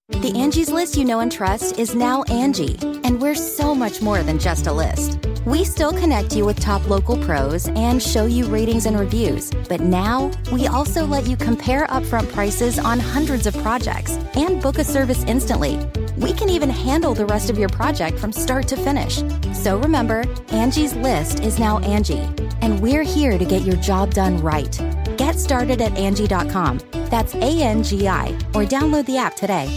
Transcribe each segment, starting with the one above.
The Angie's List you know and trust is now Angie, and we're so much more than just a list. We still connect you with top local pros and show you ratings and reviews, but now we also let you compare upfront prices on hundreds of projects and book a service instantly. We can even handle the rest of your project from start to finish. So remember, Angie's List is now Angie, and we're here to get your job done right. Get started at Angie.com. That's ANGI, or download the app today.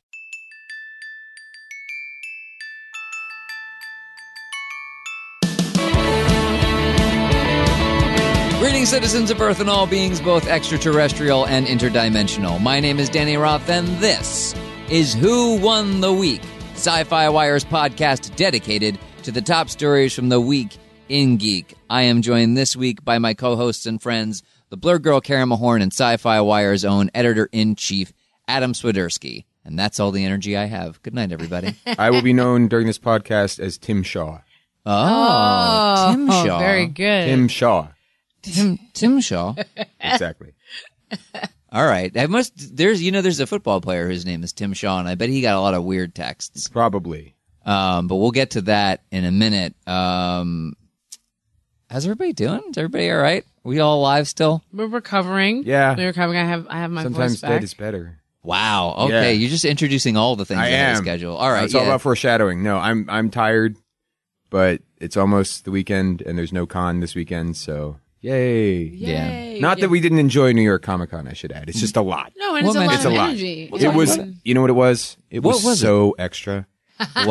Greetings, citizens of Earth and all beings, both extraterrestrial and interdimensional. My name is Danny Roth, and this is Who Won the Week, Sci-Fi Wire's podcast dedicated to the top stories from the week in geek. I am joined this week by my co-hosts and friends, the Blur Girl Karen Mahorn and Sci-Fi Wire's own editor-in-chief, Adam Swiderski. And that's all the energy I have. Good night, everybody. I will be known during this podcast as Tim Shaw. Oh, Tim Shaw. Very good. Tim Shaw. Tim Shaw. Exactly. All right. There's a football player whose name is Tim Shaw, and I bet he got a lot of weird texts. Probably. But we'll get to that in a minute. How's everybody doing? Is everybody all right? Are we all alive still? We're recovering. Yeah. We're recovering. I have my Sometimes voice back. dead is better. Wow. Okay. Yeah. You're just introducing all the things I in am. the schedule. All right. It's all about foreshadowing. No, I'm tired, but it's almost the weekend, and there's no con this weekend, so yay. Yay. Not that we didn't enjoy New York Comic Con, I should add. It's just a lot. No, and it's a Well, lot It's of a lot. energy. It was, you know what it was? It What was, was so extra. Wow.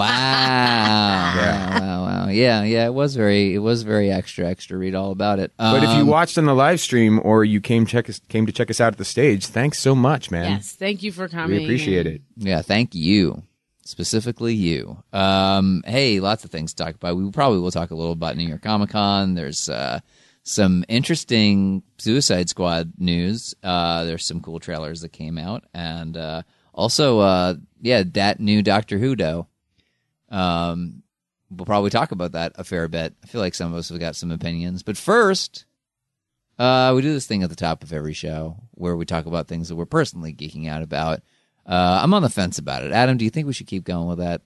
Wow. Yeah. It was very extra. Read all about it. But if you watched on the live stream or you came to check us out at the stage, thanks so much, man. Yes, thank you for coming. We appreciate it. Yeah, thank you. Specifically you. Hey, lots of things to talk about. We probably will talk a little about New York Comic Con. There's some interesting Suicide Squad news. There's some cool trailers that came out. And also, that new Doctor Who dough. We'll probably talk about that a fair bit. I feel like some of us have got some opinions. But first, we do this thing at the top of every show where we talk about things that we're personally geeking out about. I'm on the fence about it. Adam, do you think we should keep going with that?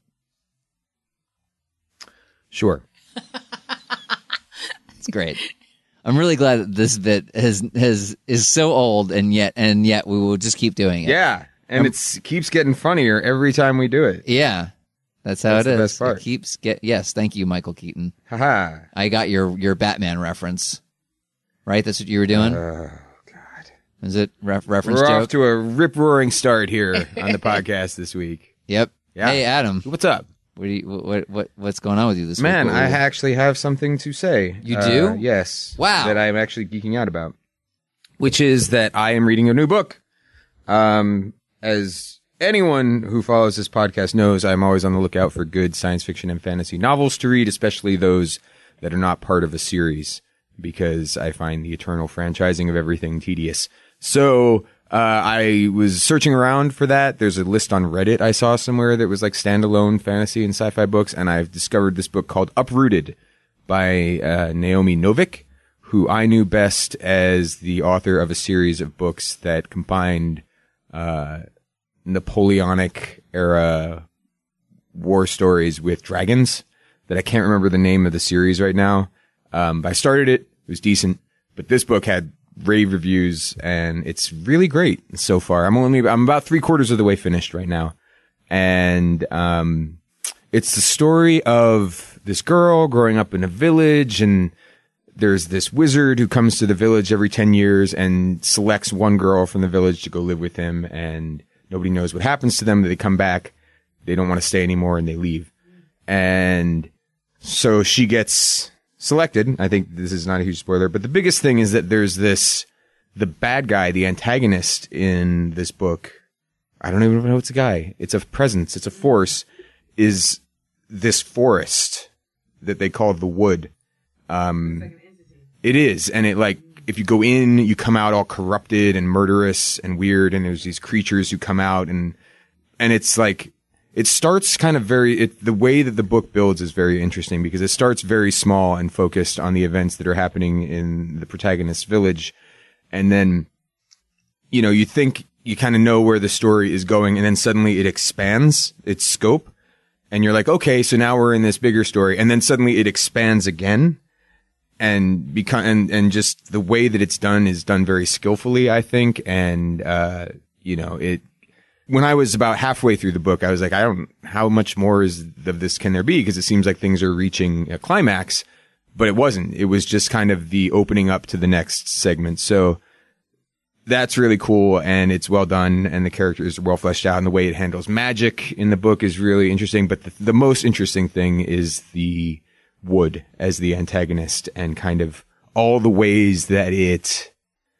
Sure. It's great. I'm really glad that this bit is so old and yet we will just keep doing it. Yeah, and it keeps getting funnier every time we do it. Yeah. That's how That's it the is. best part. It keeps yes, thank you, Michael Keaton. Haha. I got your Batman reference. Right? That's what you were doing? Oh, God. Is it reference We're joke? off to a rip-roaring start here on the podcast this week. Yep. Yeah. Hey, Adam. What's up? What's going on with you this Man, week? I actually have something to say. You do? Yes. Wow. That I'm actually geeking out about. Which is that I am reading a new book. As anyone who follows this podcast knows, I'm always on the lookout for good science fiction and fantasy novels to read, especially those that are not part of a series, because I find the eternal franchising of everything tedious. So I was searching around for that. There's a list on Reddit I saw somewhere that was like standalone fantasy and sci-fi books, and I've discovered this book called Uprooted by Naomi Novik, who I knew best as the author of a series of books that combined Napoleonic era war stories with dragons that I can't remember the name of the series right now. But I started it. It was decent, but this book had rave reviews and it's really great so far. I'm about 3/4 of the way finished right now. And, it's the story of this girl growing up in a village, and there's this wizard who comes to the village every 10 years and selects one girl from the village to go live with him, and nobody knows what happens to them. They come back, they don't want to stay anymore, and they leave. And so she gets selected. I think this is not a huge spoiler, but the biggest thing is that there's the bad guy, the antagonist in this book. I don't even know it's a guy. It's a presence. It's a force. Is this forest that they call the Wood. It is. And it, like, if you go in, you come out all corrupted and murderous and weird. And there's these creatures who come out, and it's like, it starts kind of the way that the book builds is very interesting, because it starts very small and focused on the events that are happening in the protagonist's village. And then, you know, you think you kind of know where the story is going, and then suddenly it expands its scope, and you're like, okay, so now we're in this bigger story, and then suddenly it expands again, and and just the way that it's done is done very skillfully, I think, and when I was about halfway through the book, I was like, how much more of this can there be? Because it seems like things are reaching a climax, but it wasn't. It was just kind of the opening up to the next segment. So that's really cool, and it's well done, and the characters are well fleshed out, and the way it handles magic in the book is really interesting. But the most interesting thing is the Wood as the antagonist, and kind of all the ways that it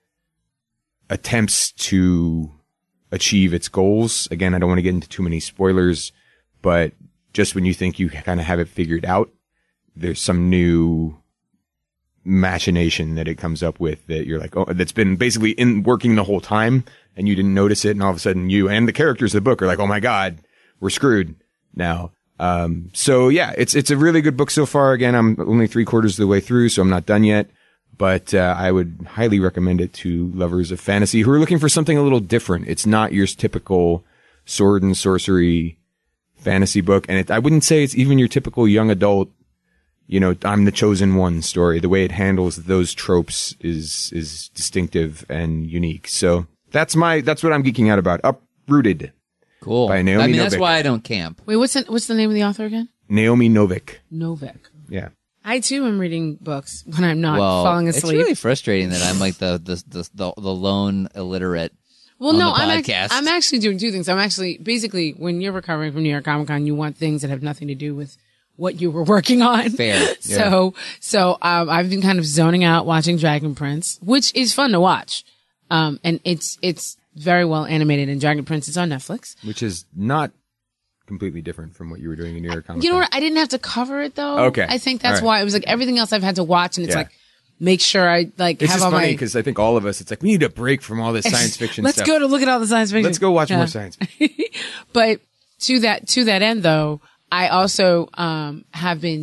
attempts to achieve its goals. Again, I don't want to get into too many spoilers, but just when you think you kind of have it figured out, there's some new machination that it comes up with that you're like, oh, that's been basically working the whole time, and you didn't notice it, and all of a sudden you and the characters of the book are like, oh my God, we're screwed now. So yeah, it's a really good book so far. Again, I'm only 3/4 of the way through, so I'm not done yet. But I would highly recommend it to lovers of fantasy who are looking for something a little different. It's not your typical sword and sorcery fantasy book. And I wouldn't say it's even your typical young adult, I'm the chosen one story. The way it handles those tropes is distinctive and unique. So that's what I'm geeking out about. Uprooted. Cool. By Naomi Novik. That's why I don't camp. Wait, what's the name of the author again? Naomi Novik. Novik. Yeah. I too am reading books when I'm not falling asleep. It's really frustrating that I'm like the lone illiterate. Well, on no, the podcast. I'm actually doing two things. I'm actually basically, when you're recovering from New York Comic Con, you want things that have nothing to do with what you were working on. Fair. So I've been kind of zoning out watching Dragon Prince, which is fun to watch. And it's very well animated, and Dragon Prince is on Netflix. Which is not completely different from what you were doing in New York Comic Con. You know what? I didn't have to cover it though. Okay. I think that's All right. why it was like everything else I've had to watch, and it's Yeah. like, make sure I like It's have just all funny my. because I think all of us, it's like, we need a break from all this science fiction Let's stuff. go to look at all the science fiction. Let's go watch Yeah. more science fiction. But to that end though, I also have been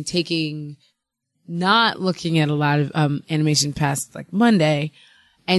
not looking at a lot of animation past like Monday, and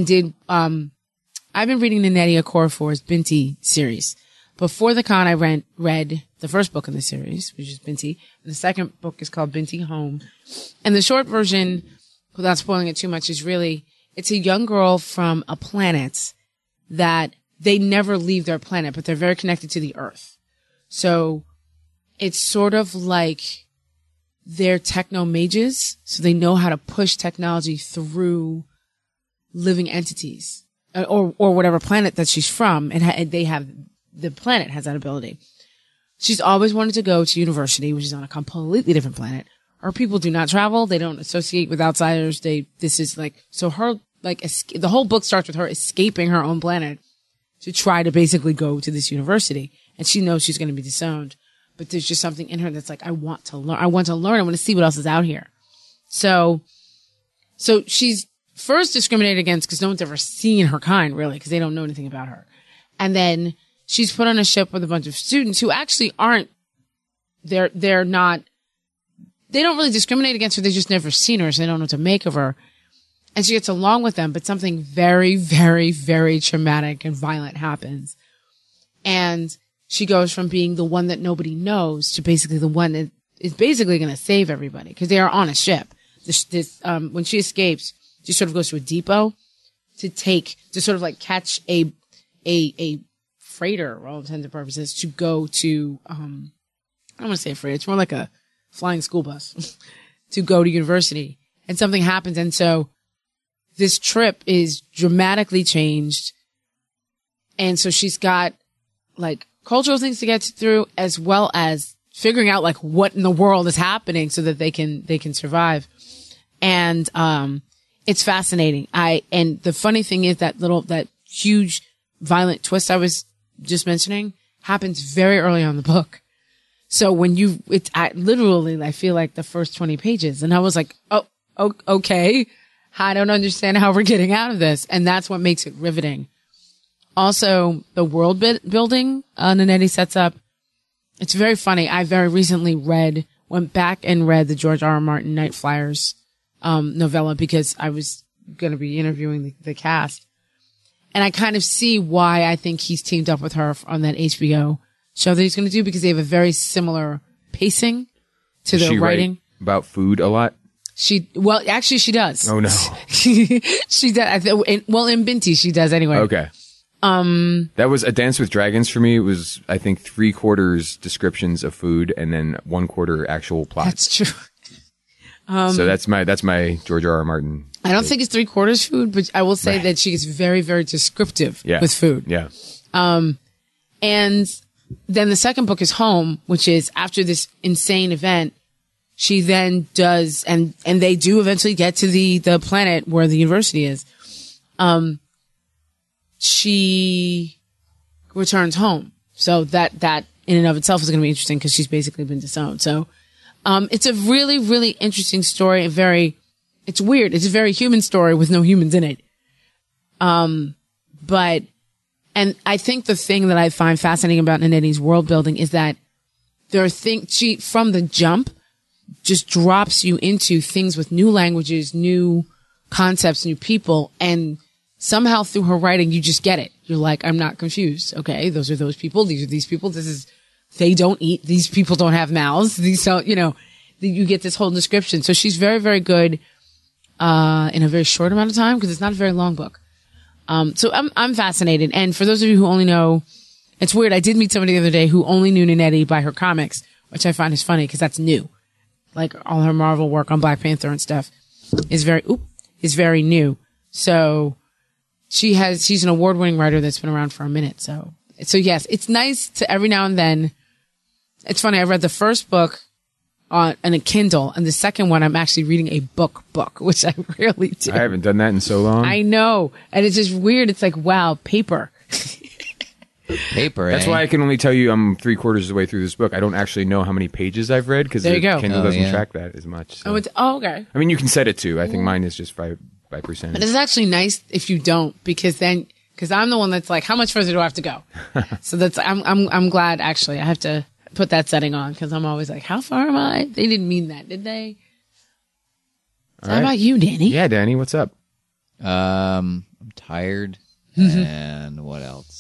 I've been reading the Nnedi Okorafor's Binti series. Before the con, I read the first book in the series, which is Binti. The second book is called Binti Home. And the short version, without spoiling it too much, is really, it's a young girl from a planet that they never leave their planet, but they're very connected to the Earth. So it's sort of like they're techno mages, so they know how to push technology through living entities, or whatever planet that she's from, and the planet has that ability. She's always wanted to go to university, which is on a completely different planet. Our people do not travel. They don't associate with outsiders. The whole book starts with her escaping her own planet to try to basically go to this university. And she knows she's going to be disowned, but there's just something in her that's like, I want to learn. I want to see what else is out here. So she's first discriminated against because no one's ever seen her kind, really, because they don't know anything about her. And then she's put on a ship with a bunch of students who actually aren't, they don't really discriminate against her. They've just never seen her, so they don't know what to make of her. And she gets along with them, but something very, very, very traumatic and violent happens. And she goes from being the one that nobody knows to basically the one that is basically going to save everybody, because they are on a ship. When she escapes, she sort of goes to a depot to sort of like catch a freighter, for all intents and purposes, to go to, I don't want to say a freighter, it's more like a flying school bus to go to university. And something happens. And so this trip is dramatically changed. And so she's got like cultural things to get through, as well as figuring out like what in the world is happening so that they can survive. And, it's fascinating. And the funny thing is that huge violent twist I was just mentioning happens very early on in the book. So when I feel like the first 20 pages, and I was like, oh, okay. I don't understand how we're getting out of this. And that's what makes it riveting. Also, the world building, Nnedi sets up. It's very funny. I very recently went back and read the George R. R. Martin Night Flyers, novella, because I was going to be interviewing the cast. And I kind of see why I think he's teamed up with her on that HBO show that he's going to do, because they have a very similar pacing to their writing. Write about food a lot? Actually, she does. Oh, no. She does. In Binti, she does anyway. Okay. That was A Dance with Dragons for me. It was, I think, 3/4 descriptions of food and then 1/4 actual plot. That's true. So that's my George R.R. Martin. I don't think it's 3/4 food, but I will say that she is very, very descriptive with food. Yeah. And then the second book is Home, which is after this insane event, she then does, and they do eventually get to the planet where the university is. She returns home. So that in and of itself is going to be interesting because she's basically been disowned. So, it's a really, really interesting story. It's weird. It's a very human story with no humans in it. And I think the thing that I find fascinating about Nanetti's world building is that she, from the jump, just drops you into things with new languages, new concepts, new people, and somehow through her writing, you just get it. You're like, I'm not confused. Okay, those are those people. These are these people. They don't eat. These people don't have mouths. You get this whole description. So she's very, very good, in a very short amount of time, because it's not a very long book. So I'm fascinated. And for those of you who only know, it's weird. I did meet somebody the other day who only knew Nanetti by her comics, which I find is funny because that's new. Like all her Marvel work on Black Panther and stuff is very new. So she's an award-winning writer that's been around for a minute. So yes, it's nice to every now and then. It's funny. I read the first book on a Kindle, and the second one I'm actually reading a book, which I rarely do. I haven't done that in so long. I know. And it's just weird. It's like, wow, paper. Paper, That's why I can only tell you I'm 3/4 of the way through this book. I don't actually know how many pages I've read because the Kindle doesn't track that as much. So. Okay. I mean, you can set it to. I think mine is just by percentage. But it's actually nice if you don't, because I'm the one that's like, how much further do I have to go? So I'm glad actually I have to put that setting on, because I'm always like, how far am I? They didn't mean that, did they? How about you, Danny? Yeah, Danny, what's up? I'm tired. And what else?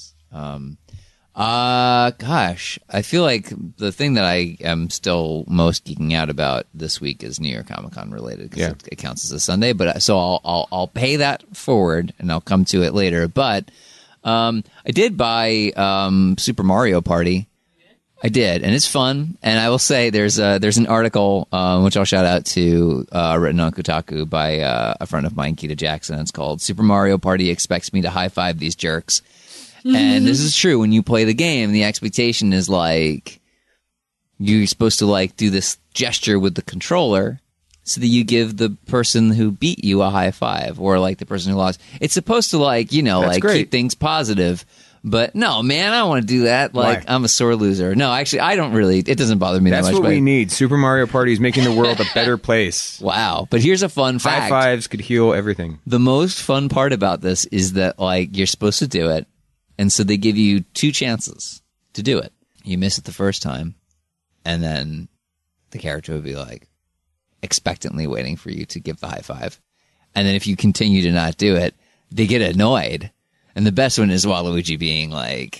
Gosh, I feel like the thing that I am still most geeking out about this week is New York Comic Con related, because it counts as a Sunday. But so I'll pay that forward and I'll come to it later. But I did buy Super Mario Party. I did, and it's fun. And I will say there's an article which I'll shout out to written on Kotaku by a friend of mine, Keita Jackson. It's called "Super Mario Party Expects Me to High Five These Jerks." And this is true. When you play the game, the expectation is like you're supposed to like do this gesture with the controller so that you give the person who beat you a high five, or like the person who lost. It's supposed to like, That's great. Keep things positive. But no, man, I don't want to do that. Like, I'm a sore loser. No, actually, I don't really. It doesn't bother me that much. That's what we need. Super Mario Party is making the world a better place. Wow. But here's a fun fact. High fives could heal everything. The most fun part about this is that, like, you're supposed to do it. And so they give you 2 chances to do it. You miss it the first time, and then the character would be like expectantly waiting for you to give the high five. And then if you continue to not do it, they get annoyed. And the best one is Waluigi being like,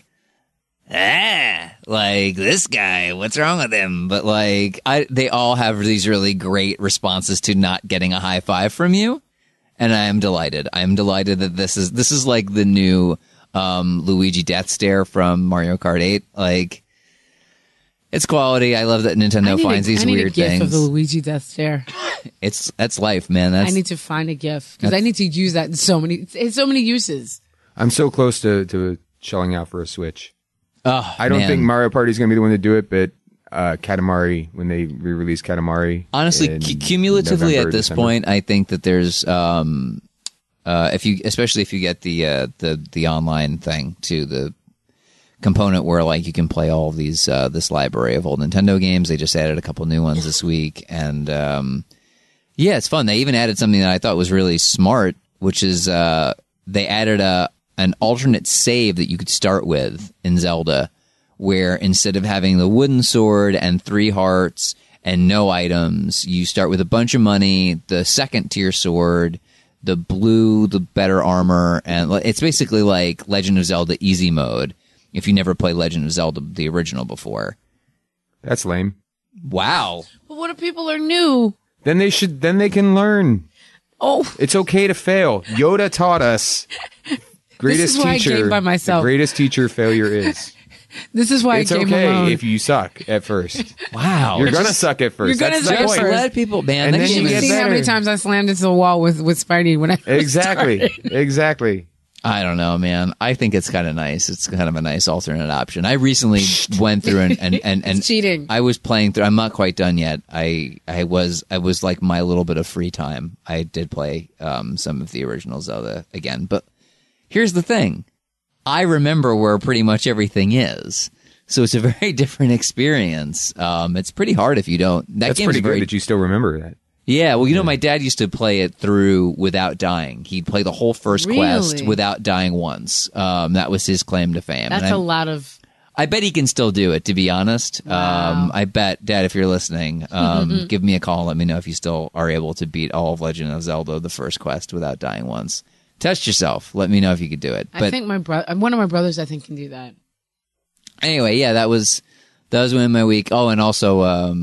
like this guy, what's wrong with him? But like, they all have these really great responses to not getting a high five from you. And I am delighted. I am delighted that this is like the new Luigi Death Stare from Mario Kart 8. Like, it's quality. I love that Nintendo finds these weird things. I need a GIF of the Luigi Death Stare. That's life, man. I need to find a GIF because I need to use that in so many uses. I'm so close to shelling out for a Switch. Oh, I don't think Mario Party is going to be the one to do it, but Katamari, when they re-release Katamari. Honestly, cumulatively at this point, I think that there's especially if you get the online thing to the component where like you can play all of these this library of old Nintendo games. They just added a couple new ones this week, and it's fun. They even added something that I thought was really smart, which is they added an alternate save that you could start with in Zelda, where instead of having the wooden sword and 3 hearts and no items, you start with a bunch of money, the second tier sword, blue, the better armor, and it's basically like Legend of Zelda Easy Mode. If you never played Legend of Zelda the original before, That's lame. wow. But what if people are new? Then they can learn. Oh, It's okay to fail. Yoda taught us. Greatest is why I teacher. game by myself. The greatest teacher failure is. this is why It's I game okay alone. if you suck at first. Wow. You're gonna suck at first. You're gonna That's suck the at point. first. Let people, man. And that then game you You've get is- seen how many better. times I slammed into the wall with Spidey when I Exactly. started. Exactly. I don't know, man. I think it's kind of nice. It's kind of a nice alternate option. I recently went through and It's cheating. I was playing through. I'm not quite done yet. I was like my little bit of free time. I did play some of the original Zelda again, but here's the thing. I remember where pretty much everything is. So it's a very different experience. It's pretty hard if you don't. That's pretty good that you still remember that. Yeah, well, you know, my dad used to play it through without dying. He'd play the whole first quest Really? without dying once. That was his claim to fame. That's And a lot of. I bet he can still do it, to be honest. Wow. I bet, Dad, if you're listening, give me a call and let me know if you still are able to beat all of Legend of Zelda, the first quest, without dying once. Test yourself. Let me know if you could do it. I But think one of my brothers, I think, can do that. anyway, yeah, that was within my week. Oh, and also,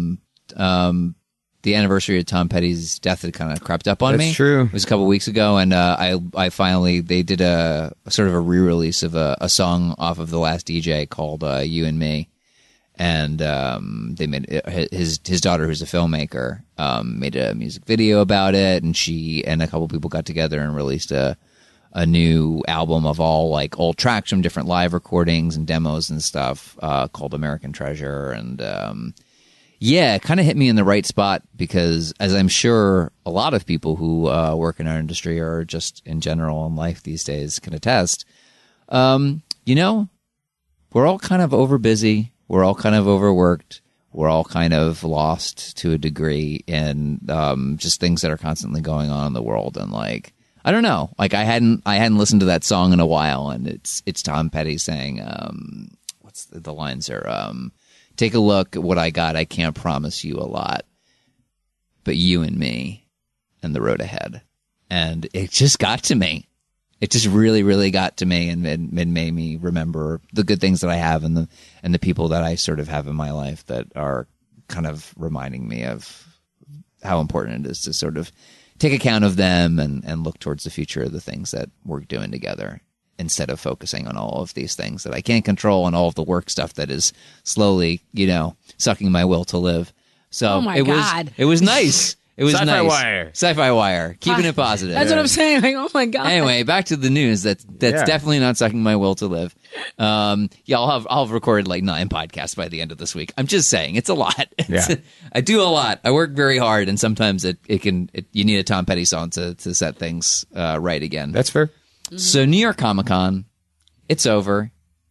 the anniversary of Tom Petty's death had kind of crept up on me. That's true. It was a couple weeks ago, and I finally, they did a sort of a re-release of a song off of The Last DJ called You and Me. And they made his daughter, who's a filmmaker, made a music video about it, and she and a couple people got together and released a new album of all like old tracks from different live recordings and demos and stuff called American Treasure. And yeah, it kind of hit me in the right spot because, as I'm sure a lot of people who work in our industry or just in general in life these days can attest, you know, we're all kind of overbusy. We're all kind of overworked. We're all kind of lost to a degree in just things that are constantly going on in the world. And like, I don't know, like I hadn't listened to that song in a while, and it's Tom Petty saying, what's the lines are, take a look at what I got. I can't promise you a lot, but you and me and the road ahead. And it just got to me. It just really, really got to me and made me remember the good things that I have and the people that I sort of have in my life that are kind of reminding me of how important it is to sort of take account of them and look towards the future of the things that we're doing together instead of focusing on all of these things that I can't control and all of the work stuff that is slowly, you know, sucking my will to live. So Oh my God. it was nice. It was Sci-Fi nice. Wire. Sci-Fi Wire. Keeping it positive. That's what I'm saying. Like, oh my god. Anyway, back to the news. That's Yeah. definitely not sucking my will to live. Yeah, I'll have recorded like 9 podcasts by the end of this week. I'm just saying, it's a lot. Yeah. I do a lot. I work very hard, and sometimes you need a Tom Petty song to set things right again. That's fair. So New York Comic Con, it's over.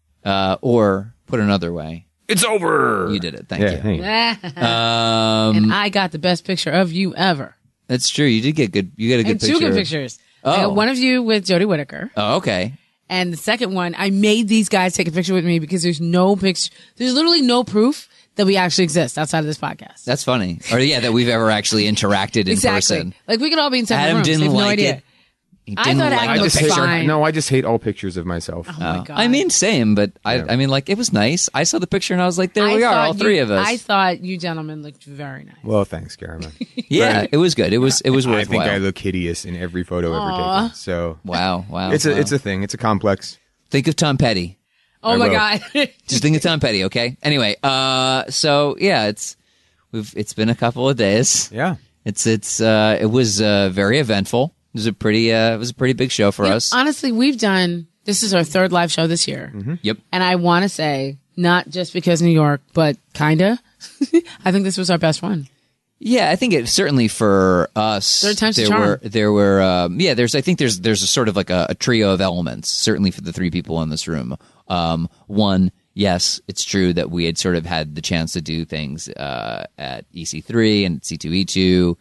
Or put another way, It's over. you did it. Thank Yeah. you. Hey. And I got the best picture of you ever. That's true. You did get good. You got a good And picture. 2 good pictures. I Oh. got one of you with Jodie Whittaker. Oh, okay. And the second one, I made these guys take a picture with me because there's no picture. There's literally no proof that we actually exist outside of this podcast. That's funny. Or yeah, that we've ever actually interacted in Exactly. person. Like we could all be in separate Adam rooms. didn't They have no like idea. it. He I didn't thought like Adam the was picture. fine. No, I just hate all pictures of myself. Oh my God. I mean, same, but I mean, like, it was nice. I saw the picture and I was like, there we are, thought all 3 of us. I thought you gentlemen looked very nice. Well, thanks, Caramel. Yeah, it was good. It was I worthwhile. think I look hideous in every photo ever taken. So Wow. it's a thing. It's a complex. Think of Tom Petty. Oh I my will. God. Just think of Tom Petty, okay? Anyway, so yeah, it's been a couple of days. Yeah. It was very eventful. It was a pretty big show for us. Honestly, this is our 3rd live show this year. Yep. And I want to say, not just because New York, but kinda. I think this was our best one. Yeah, I think it certainly for us. 3rd time's the there charm. were there's I think there's a sort of like a trio of elements. Certainly for the 3 people in this room. One, yes, it's true that we had sort of had the chance to do things at EC3 and C2E2,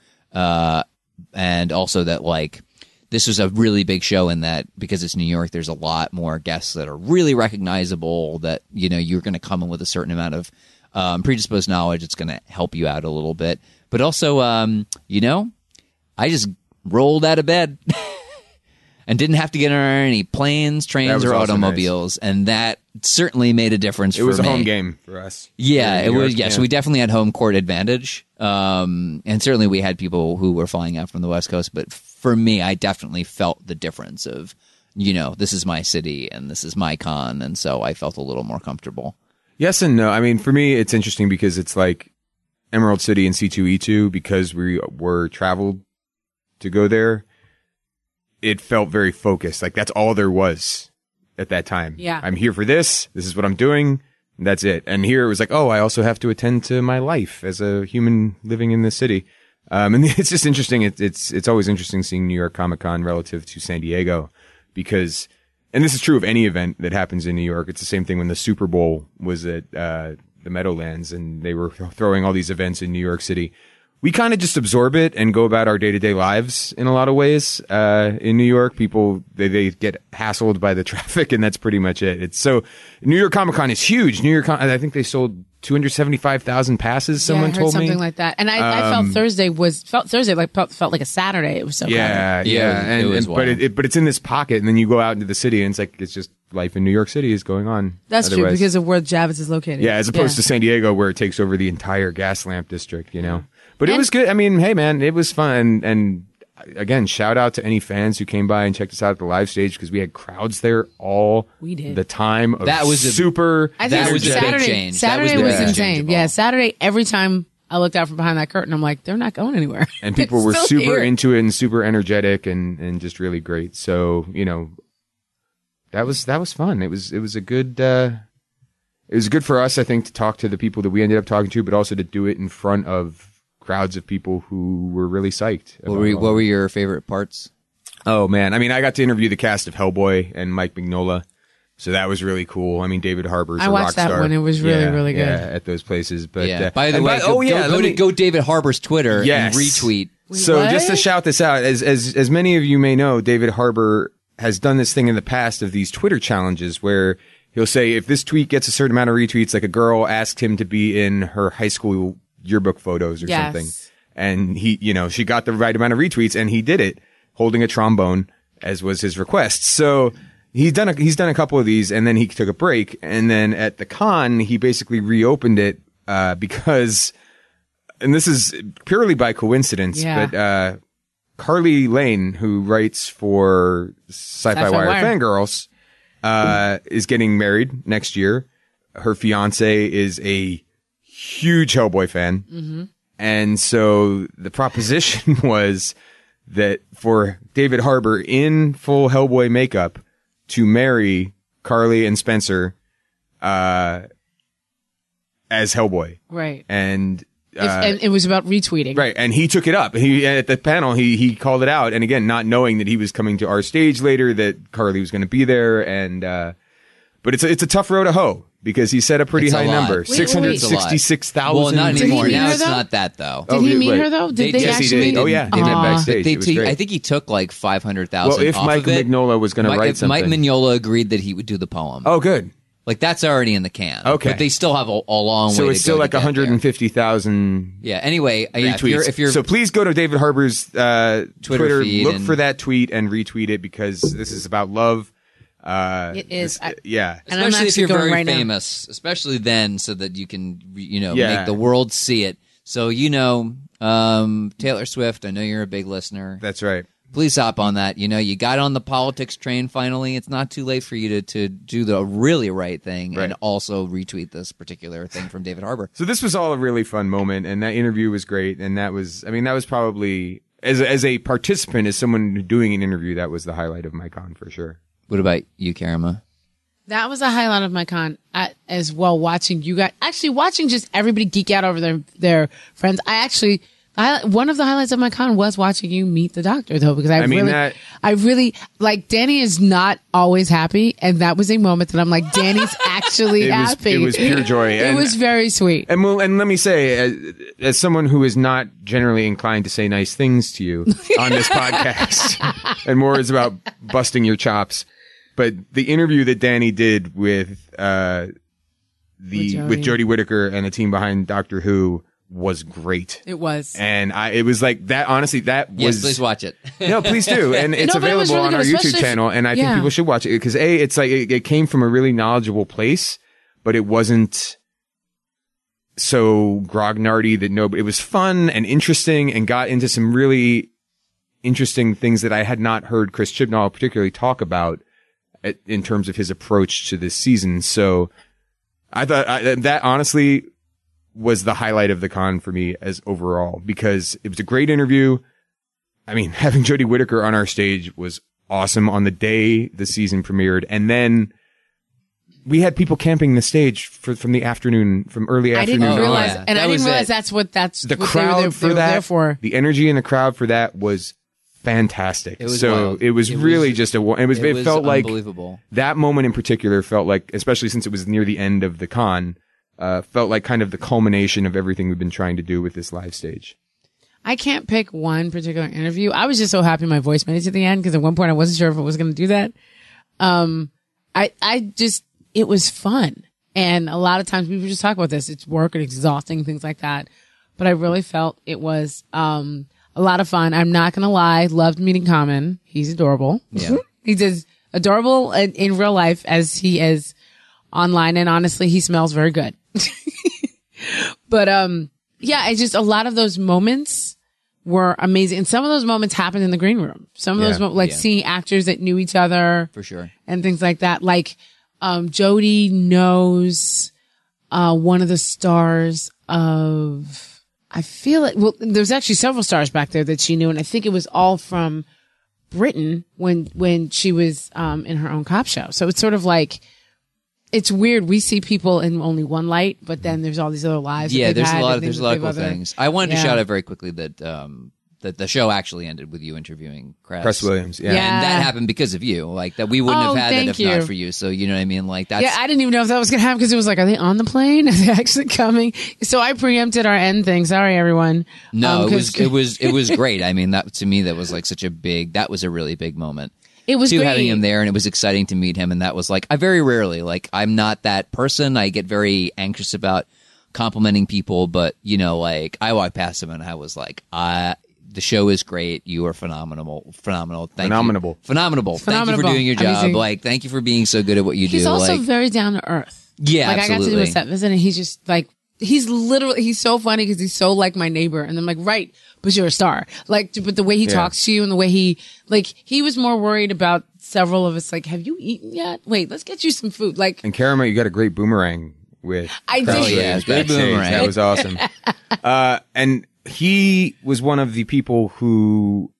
and also that like this was a really big show in that because it's New York, there's a lot more guests that are really recognizable. That you know you're going to come in with a certain amount of predisposed knowledge. It's going to help you out a little bit. But also, you know, I just rolled out of bed and didn't have to get on any planes, trains, was or also automobiles. And that certainly made a difference for me. It was a home game for us. Yeah, Here it in New was. York, Yeah, so we definitely had home court advantage. And certainly we had people who were flying out from the West Coast. But for me, I definitely felt the difference of, this is my city and this is my con. And so I felt a little more comfortable. Yes and no. I mean, for me, it's interesting because it's like Emerald City and C2E2, because we were traveled to go there. It felt very focused. Like that's all there was at that time. Yeah. I'm here for this. This is what I'm doing. And that's it. And here it was like, oh, I also have to attend to my life as a human living in this city. And it's just interesting. It's always interesting seeing New York Comic Con relative to San Diego because, and this is true of any event that happens in New York. It's the same thing when the Super Bowl was at, the Meadowlands and they were throwing all these events in New York City. We kind of just absorb it and go about our day-to-day lives in a lot of ways. In New York, people, they get hassled by the traffic and that's pretty much it. It's so, New York Comic Con is huge. I think they sold 275,000 passes. Someone I heard told something me. like that. And I felt Thursday felt like a Saturday. It was so crowded. Yeah. It was But wild. but it's in this pocket and then you go out into the city and it's like, it's just life in New York City is going on. That's true Otherwise- because of where Javits is located. Yeah, as opposed to San Diego where it takes over the entire gas lamp district, But it was good. I mean, hey man, it was fun. And again, shout out to any fans who came by and checked us out at the live stage because we had crowds there all We did. the time. That was super. I think That was a big Saturday, change. Saturday That was was the big insane. change of Yeah, all. Saturday, every time I looked out from behind that curtain, I'm like, they're not going anywhere. And people It's were still super here. into it and super energetic and just really great. So, that was fun. It was a good, it was good for us, I think, to talk to the people that we ended up talking to, but also to do it in front of crowds of people who were really psyched. What were your favorite parts? Oh man, I mean, I got to interview the cast of Hellboy and Mike Mignola, so that was really cool. I mean, David Harbour's I a rock watched that star. one. It was really, really good. Yeah, at those places. But Yeah. By the way, let go David Harbour's Twitter Yes. and retweet. So What? just to shout this out, as many of you may know, David Harbour has done this thing in the past of these Twitter challenges where he'll say if this tweet gets a certain amount of retweets, like a girl asked him to be in her high school yearbook photos or Yes. something, and he, she got the right amount of retweets, and he did it holding a trombone as was his request. So he's done a couple of these, and then he took a break, and then at the con he basically reopened it because. And this is purely by coincidence, Yeah. but Carly Lane, who writes for Sci-Fi Wire Fangirls, is getting married next year. Her fiance is a huge Hellboy fan. Mm-hmm. And so the proposition was that for David Harbour in full Hellboy makeup to marry Carly and Spencer as Hellboy. Right. And And it was about retweeting. right, and he took it up. He at the panel he called it out, and again, not knowing that he was coming to our stage later, that Carly was going to be there, and but it's a tough row to hoe because he set a pretty It's a high lot. number, Wait, wait. 666,000. Well, not Did he anymore. meet Now her, it's though? not that though. Did he Oh, meet right. her though? Did they Yes, he actually? did. Oh yeah, they met Aw. backstage. It was great. I think he took like 500,000. Well, if off Mike of it. Mignola was going to write something, Mike Mignola agreed that he would do the poem. oh good. Like that's already in the can. Okay. but they still have a long way. So it's to still go like to get there. 150,000 Yeah. Anyway, yeah, retweets. if you're So please go to David Harbour's Twitter, feed look and- for that tweet and retweet it because this is about love. It is. Yeah. And I'm especially if actually you're going very right now. famous, especially then, so that you can, Yeah. make the world see it. So, Taylor Swift, I know you're a big listener. That's right. Please hop on that. You got on the politics train finally. It's not too late for you to do the really right thing Right. and also retweet this particular thing from David Harbour. So this was all a really fun moment, and that interview was great. And that was probably as a participant, as someone doing an interview, that was the highlight of my con for sure. What about you, Karima? That was a highlight of my con as well. Watching you guys, actually watching just everybody geek out over their friends. One of the highlights of my con was watching you meet the doctor though, because I really like Danny is not always happy. And that was a moment that I'm like, Danny's actually happy. It was pure joy. It was very sweet. And let me say, as someone who is not generally inclined to say nice things to you on this podcast, and more is about busting your chops, but the interview that Danny did with Jodie Whittaker and the team behind Doctor Who was great. It was. And it was like that. Honestly, that was. Yes, please watch it. No, please do. And it's but it was available really on our good, YouTube especially channel. And I think yeah. people should watch it because it's like it came from a really knowledgeable place, but it wasn't so grognardy that it was fun and interesting and got into some really interesting things that I had not heard Chris Chibnall particularly talk about in terms of his approach to this season. So I thought that honestly was the highlight of the con for me as overall, because it was a great interview. I mean, having Jodie Whittaker on our stage was awesome on the day the season premiered. And then we had people camping the stage from the afternoon, from early afternoon. I didn't realize, yeah. and That I was didn't realize it. that's the what crowd they for were that. there for. The energy in the crowd for that was fantastic. It was so wild. it was really just it felt like unbelievable. that moment in particular felt like, especially since it was near the end of the con, felt like kind of the culmination of everything we've been trying to do with this live stage. I can't pick one particular interview. I was just so happy my voice made it to the end because at one point I wasn't sure if it was going to do that. It was fun. And a lot of times people just talk about this. It's work and exhausting, things like that. But I really felt it was, a lot of fun. I'm not going to lie. Loved meeting Common. He's adorable. Yeah. He's as adorable in real life as he is online. And honestly, he smells very good. But, yeah, it's just a lot of those moments were amazing. And some of those moments happened in the green room. Some of those, seeing actors that knew each other. For sure. And things like that. Like, Jodie knows, one of the stars of, I feel like, well, there's actually several stars back there that she knew. And I think it was all from Britain when she was, in her own cop show. So it's sort of like, it's weird. We see people in only one light, but then there's all these other lives. Yeah, there's a lot of cool things. I wanted to shout out very quickly that that the show actually ended with you interviewing Cress Williams. Yeah. And that happened because of you. Like that we wouldn't have had that if not for you. So you know what I mean? Like that's I didn't even know if that was gonna happen because it was like, are they on the plane? Are they actually coming? So I preempted our end thing. Sorry, everyone. No, it was great. I mean, that to me that was like that was a really big moment. It was great. Having him there, and it was exciting to meet him. And that was like, I very rarely, like, I'm not that person. I get very anxious about complimenting people, but you know, like, I walked past him and I was like, the show is great. You are phenomenal. Thank you. Phenomenal. Thank you for doing your job. Amazing. Like, thank you for being so good at what you do. He's also like, very down to earth. Yeah, like absolutely. I got to do a set visit, and he's just like, he's so funny because he's so like my neighbor, and I'm like, right, but you're a star. Like, but the way he talks to you and the way he was more worried about several of us. Like, have you eaten yet? Wait, let's get you some food. Like, And Karama, you got a great boomerang with. I did. Cress Oh, yeah, Williams good backstage. boomerang. That was awesome. And he was one of the people who,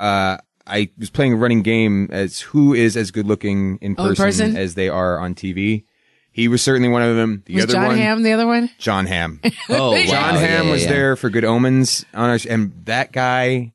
I was playing a running game as who is as good looking in person as they are on TV. He was certainly one of them. The was other John one, Hamm the other one? John Hamm. oh, wow. John Hamm Yeah, was yeah. there for Good Omens on our, and that guy.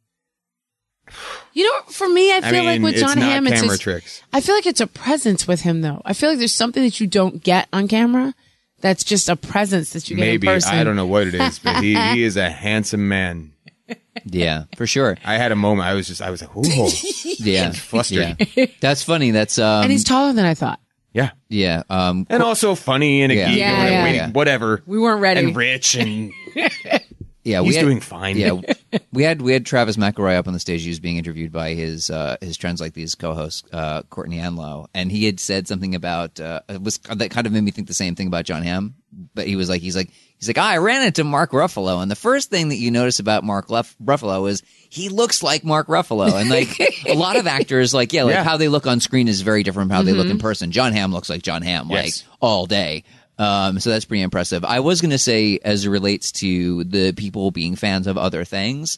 You know, for me, I feel like with it's John not Hamm, it's camera just, tricks. I feel like it's a presence with him, though. I feel like there's something that you don't get on camera. That's just a presence that you get Maybe in person. I don't know what it is, but he is a handsome man. Yeah, for sure. I had a moment. I was like, "Ooh, Yeah. flustered." Yeah. That's funny. That's, And he's taller than I thought. Yeah, yeah. and also funny and a Yeah. geek Yeah, and yeah. wait, whatever. We weren't ready. And rich and Yeah, he's doing fine. Yeah, we had Travis McElroy up on the stage. He was being interviewed by his Trends Like These co-host Courtney Anlow, and he had said something about that kind of made me think the same thing about John Hamm. But he's like, I ran into Mark Ruffalo, and the first thing that you notice about Mark Ruffalo is he looks like Mark Ruffalo, and like a lot of actors, how they look on screen is very different from how they look in person. John Hamm looks like John Hamm, like all day. So that's pretty impressive. I was going to say, as it relates to the people being fans of other things,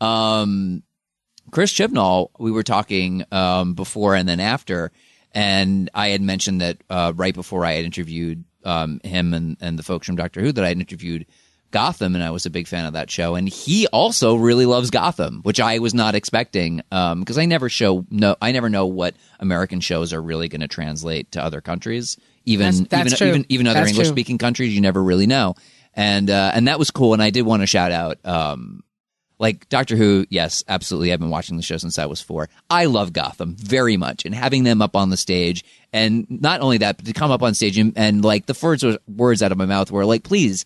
Chris Chibnall, we were talking before and then after, and I had mentioned that right before I had interviewed him and the folks from Doctor Who that I had interviewed Gotham, and I was a big fan of that show. And he also really loves Gotham, which I was not expecting because I never know what American shows are really going to translate to other countries. Even other English speaking countries, you never really know. And that was cool. And I did want to shout out, like Doctor Who. Yes, absolutely. I've been watching the show since I was 4. I love Gotham very much, and having them up on the stage, and not only that, but to come up on stage and like the first words out of my mouth were like, please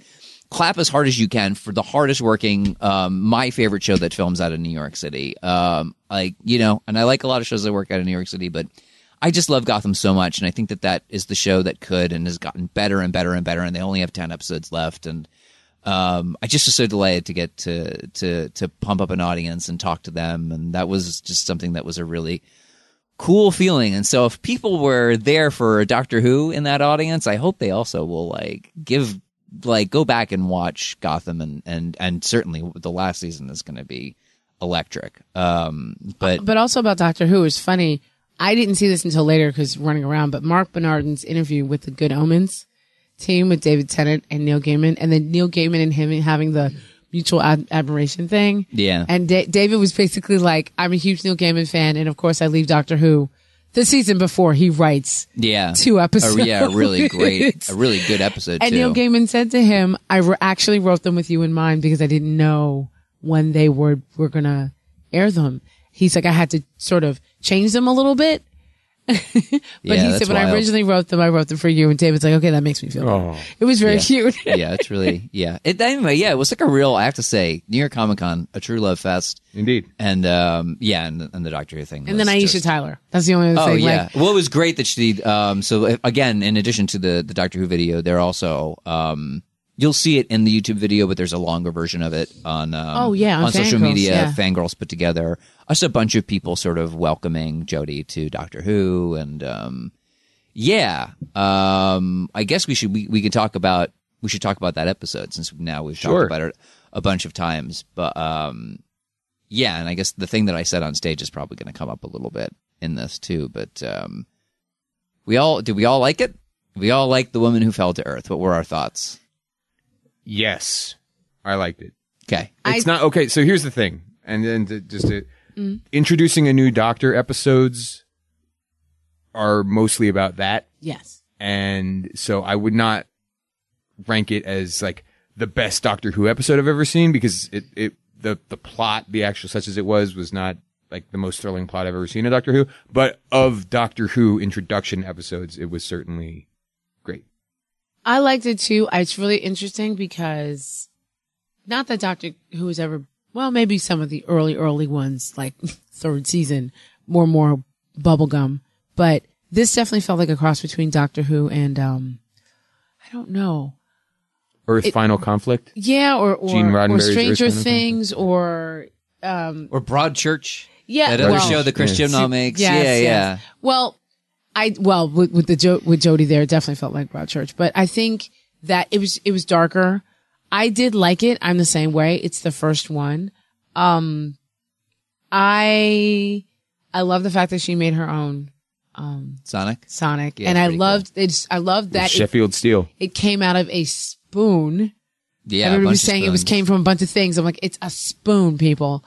clap as hard as you can for the hardest working, my favorite show that films out of New York City. And I like a lot of shows that work out of New York City, but I just love Gotham so much. And I think that is the show that could and has gotten better and better and better. And they only have 10 episodes left. And I just was so delighted to get to pump up an audience and talk to them. And that was just something that was a really cool feeling. And so if people were there for Doctor Who in that audience, I hope they also will go back and watch Gotham and certainly the last season is going to be electric. But also about Doctor Who is funny. I didn't see this until later because running around, but Mark Bernardin's interview with the Good Omens team with David Tennant and Neil Gaiman, and then Neil Gaiman and him having the mutual admiration thing. Yeah. And David was basically like, I'm a huge Neil Gaiman fan, and of course I leave Doctor Who the season before he writes 2 episodes. A really good episode and too. Neil Gaiman said to him, I actually wrote them with you in mind because I didn't know when they were going to air them. He's like, I had to sort of change them a little bit. But he said, when I originally wrote them, I wrote them for you. And David's like, okay, that makes me feel better. It was very cute. Yeah, it's really, it was like a real, I have to say, New York Comic Con, a true love fest. Indeed. And, and the Doctor Who thing. And then Aisha Tyler. That's the only other thing. Oh, yeah. Well, it was great that she, so again, in addition to the Doctor Who video, they're also, you'll see it in the YouTube video, but there's a longer version of it on on social media. Yeah. Fangirls put together just a bunch of people sort of welcoming Jodie to Doctor Who, and I guess we should talk about that episode since now we've talked about it a bunch of times. But and I guess the thing that I said on stage is probably going to come up a little bit in this too. But did we all like it? We all liked The Woman Who Fell to Earth. What were our thoughts? Yes, I liked it. Okay. It's not okay. So here's the thing. And then introducing a new Doctor episodes are mostly about that. Yes. And so I would not rank it as like the best Doctor Who episode I've ever seen because the plot, the actual such as it was not like the most thrilling plot I've ever seen in Doctor Who. But of Doctor Who introduction episodes, it was certainly great. I liked it too. It's really interesting because not that Doctor Who has ever, well, maybe some of the early ones, like 3rd season, more bubblegum, but this definitely felt like a cross between Doctor Who and, I don't know. Earth Final Conflict? Yeah, or Gene Roddenberry's Stranger Things, or Broadchurch. Yeah. That other show that Chris Chibnall makes. Yes, yeah. Well, with Jodie there, it definitely felt like Broadchurch, but I think that it was darker. I did like it. I'm the same way. It's the first one. I love the fact that she made her own, Sonic. Yeah, and I loved cool. it. I loved that Sheffield Steel. It came out of a spoon. Yeah. Everybody was saying it came from a bunch of things. I'm like, it's a spoon, people.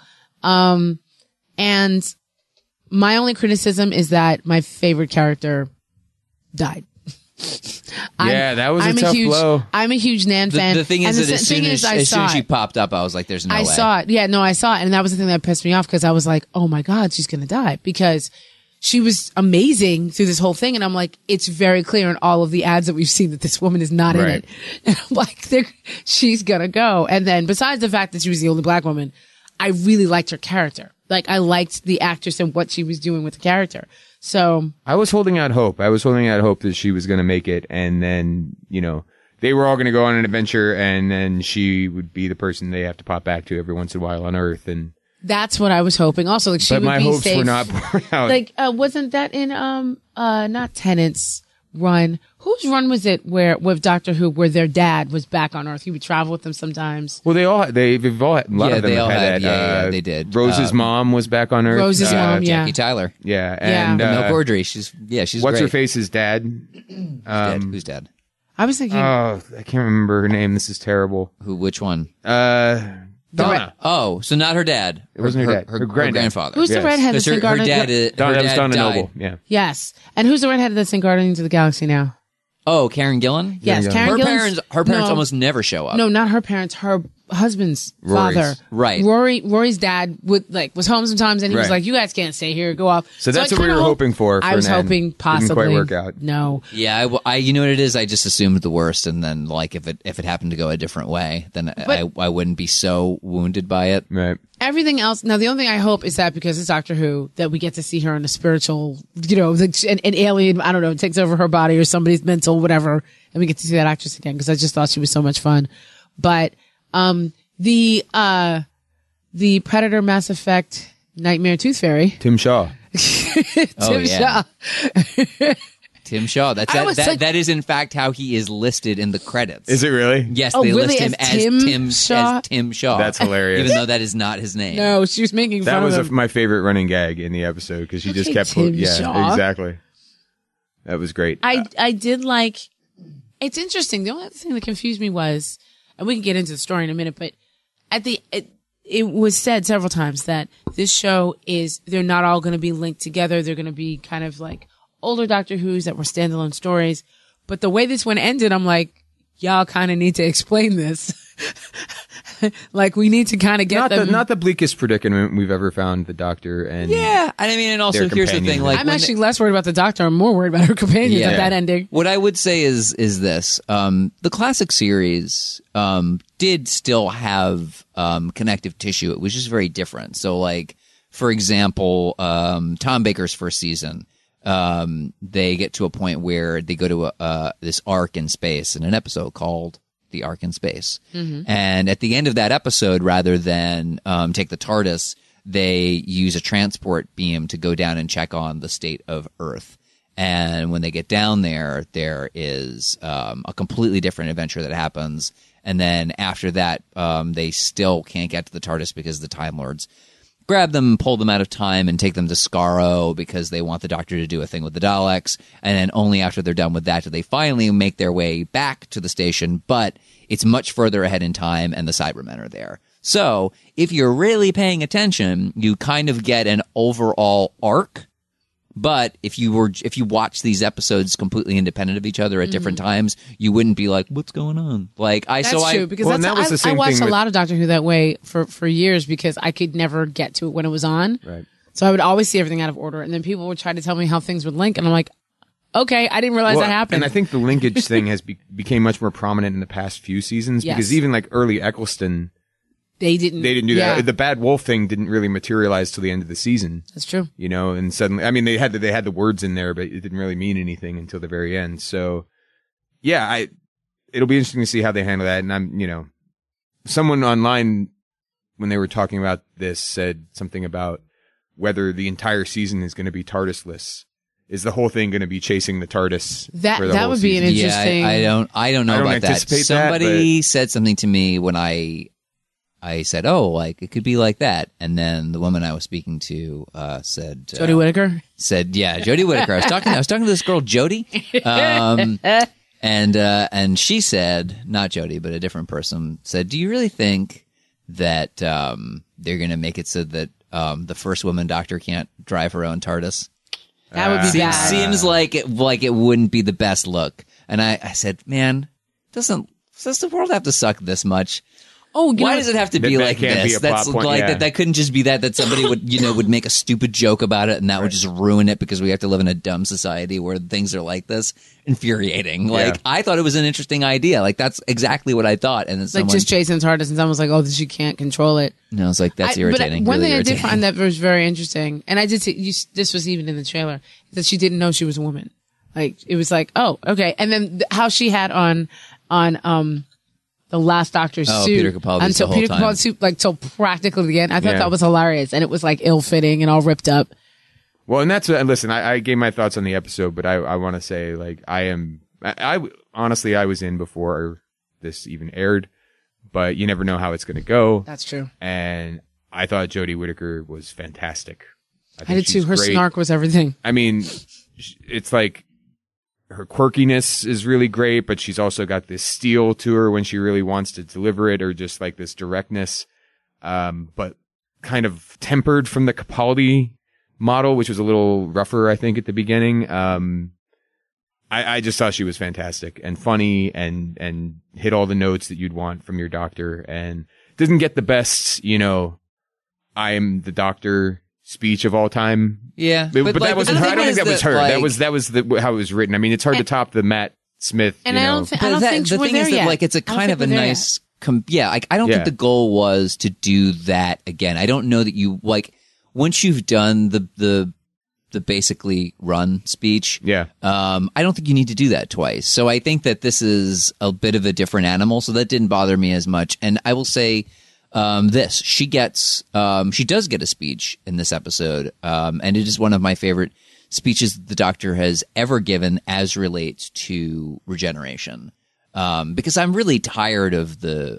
And my only criticism is that my favorite character died. That was a tough blow. I'm a huge Nan fan. The thing is that as soon as she popped up, I was like, there's no way. I saw it. Yeah, no, I saw it. And that was the thing that pissed me off because I was like, oh my God, she's going to die because she was amazing through this whole thing. And I'm like, it's very clear in all of the ads that we've seen that this woman is not in it. And I'm like, she's going to go. And then besides the fact that she was the only black woman, I really liked her character. Like I liked the actress and what she was doing with the character. So I was holding out hope. That she was going to make it. And then, they were all going to go on an adventure and then she would be the person they have to pop back to every once in a while on Earth. And that's what I was hoping. Also, like she would be safe. But my hopes were not borne out. Like, wasn't that in, not Tennant's run? Whose run was it with Doctor Who where their dad was back on Earth? He would travel with them sometimes. Well, they've all had, a lot of them they all had that. Yeah, they did. Rose's mom was back on Earth. Rose's mom, yeah. Jackie Tyler. Yeah. And, Mel Cordry. She's what's great. her face's dad? Who's dead? I was thinking. Oh, I can't remember her name. This is terrible. Which one? Donna. Oh, so not her dad. It wasn't her dad. Her grandfather. Who's the redhead that's in Guardians? That was Donna Noble. Yeah. Yes. And who's the redhead that's in Guardians of the Galaxy now? Oh, Karen Gillan? Yes, Karen Gillan. Her parents almost never show up. No, not her parents. Her husband's Rory's. father. Right. Rory's dad was home sometimes, and he was Right. like, "You guys can't stay here. Go off." So that's I what we kinda were hoping for I was an end. hoping possibly Didn't quite work out. No. Yeah, I you know what it is? I just assumed the worst, and then like if it happened to go a different way, then I wouldn't be so wounded by it. Right. Everything else. Now, the only thing I hope is that because it's Doctor Who, that we get to see her in a spiritual, an alien, I don't know, takes over her body or somebody's mental, whatever, and we get to see that actress again because I just thought she was so much fun. But the Predator, Mass Effect, Nightmare, Tooth Fairy, Tim Shaw. Tim yeah. Shaw. Tim Shaw. I was like- That is in fact how he is listed in the credits. Is it really? Yes, Oh, they really? list him As as Tim Shaw? As Tim Shaw. That's hilarious. Even though that is not his name. No, she was making That fun was of him. my favorite running gag in the episode because she just Okay, kept. Tim Yeah, Shaw. exactly. That was great. I did like. It's interesting. The only other thing that confused me was, and we can get into the story in a minute, but it was said several times that this show they're not all going to be linked together. They're going to be kind of like older Doctor Who's that were standalone stories. But the way this one ended, I'm like, y'all kind of need to explain this. Like, we need to kind of get them. Not the bleakest predicament we've ever found the Doctor and Yeah, I mean, and also Their here's the companion. thing. Like, I'm when actually less worried about the Doctor. I'm more worried about her companions Yeah. at that ending. What I would say is this: the classic series did still have connective tissue. It was just very different. So, like for example, Tom Baker's first season, they get to a point where they go to this arc in space in an episode called The Arc in Space, and at the end of that episode, rather than take the TARDIS, they use a transport beam to go down and check on the state of Earth. And when they get down there, there is a completely different adventure that happens. And then after that, they still can't get to the TARDIS because the Time Lords grab them, pull them out of time, and take them to Skaro because they want the Doctor to do a thing with the Daleks. And then only after they're done with that do they finally make their way back to the station. But it's much further ahead in time, and the Cybermen are there. So if you're really paying attention, you kind of get an overall arc. But if you watch these episodes completely independent of each other at different times, you wouldn't be like, "What's going on?" Like That's true because Well, and that was the I same watched thing a with- lot of Doctor Who that way for years because I could never get to it when it was on. Right. So I would always see everything out of order, and then people would try to tell me how things would link, and I'm like, okay, I didn't realize that happened. And I think the linkage thing has became much more prominent in the past few seasons Yes. because even like early Eccleston, they didn't do yeah, that. The Bad Wolf thing didn't really materialize till the end of the season. That's true. You know, and suddenly, I mean, they had the words in there, but it didn't really mean anything until the very end. So, yeah, it'll be interesting to see how they handle that. And someone online when they were talking about this said something about whether the entire season is going to be TARDIS-less. Is the whole thing going to be chasing the TARDIS? That- for the that whole would be an season? interesting- Yeah, I don't know I don't about that. anticipate that, Somebody said something to me when I said, "Oh, like it could be like that," and then the woman I was speaking to said, Jodie Whittaker. said, "Yeah, Jodie Whittaker." I was talking to this girl, Jodie, and she said, not Jodie, but a different person said, "Do you really think that they're going to make it so that the first woman Doctor can't drive her own TARDIS?" That would be bad. Seems like it wouldn't be the best look. And I said, man, does the world have to suck this much? Oh, you Why know, does it have to be That like can't be this? a plot That's point, like yeah. that couldn't just be that somebody would make a stupid joke about it and that would just ruin it because we have to live in a dumb society where things are like this. Infuriating. Like I thought it was an interesting idea. Like that's exactly what I thought. And then like someone just chasing TARDIS, and someone's like, "Oh, she can't control it." no, it's like that's irritating. But one really thing irritating. I did find that was very interesting, and I did see this was even in the trailer, that she didn't know she was a woman. Like it was like, oh, okay, and then how she had on the last Doctor's Oh, suit Peter Capaldi's until the whole Peter time. Capaldi's suit, like till practically the end. I thought Yeah. that was hilarious, and it was like ill fitting and all ripped up. Well, and that's listen. I gave my thoughts on the episode, but I want to say like I honestly I was in before this even aired, but you never know how it's going to go. That's true. And I thought Jodie Whittaker was fantastic. I think did too. she's Her great. snark was everything. I mean, it's like her quirkiness is really great, but she's also got this steel to her when she really wants to deliver it, or just like this directness, but kind of tempered from the Capaldi model, which was a little rougher, I think, at the beginning. I I just thought she was fantastic and funny and hit all the notes that you'd want from your doctor, and didn't get the best, I am the doctor speech of all time. Yeah. But that wasn't her. I don't think that was her. Like, that was how it was written. I mean, it's hard to top the Matt Smith. And I don't think the we're thing there is that yet. like it's a kind of a nice I don't think the goal was to do that again. I don't know that you like once you've done the basically run speech. Yeah. I don't think you need to do that twice. So I think that this is a bit of a different animal. So that didn't bother me as much. And I will say she does get a speech in this episode. And it is one of my favorite speeches the doctor has ever given as relates to regeneration. Because I'm really tired of the,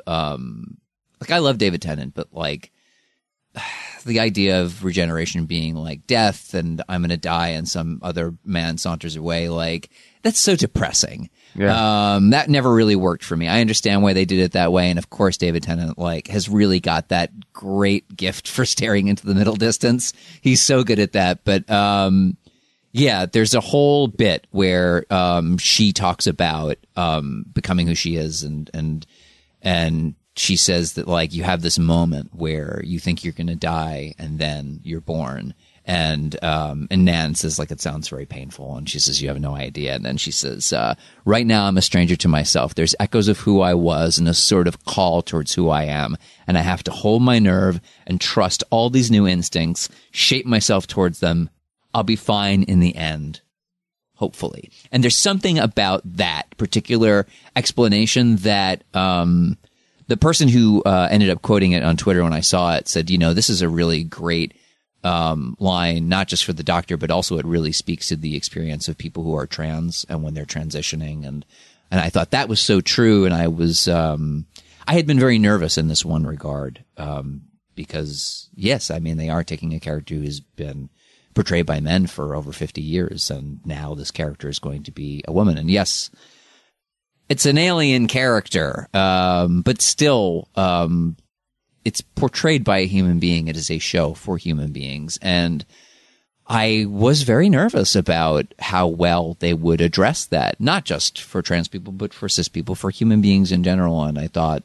I love David Tennant, but like the idea of regeneration being like death and I'm going to die and some other man saunters away. Like that's so depressing. Yeah. That never really worked for me. I understand why they did it that way. And of course, David Tennant has really got that great gift for staring into the middle distance. He's so good at that. But, yeah, there's a whole bit where she talks about becoming who she is, and she says that like you have this moment where you think you're going to die, and then you're born, and Nan says like it sounds very painful, and she says you have no idea, and then she says right now I'm a stranger to myself. There's echoes of who I was and a sort of call towards who I am, and I have to hold my nerve and trust all these new instincts, shape myself towards them. I'll be fine in the end, hopefully. And there's something about that particular explanation that the person who ended up quoting it on Twitter when I saw it said, this is a really great line, not just for the doctor, but also it really speaks to the experience of people who are trans and when they're transitioning. And I thought that was so true. And I was I had been very nervous in this one regard because, yes, I mean, they are taking a character who's been portrayed by men for over 50 years. And now this character is going to be a woman. And yes, it's an alien character. But still, it's portrayed by a human being. It is a show for human beings. And I was very nervous about how well they would address that, not just for trans people, but for cis people, for human beings in general. And I thought,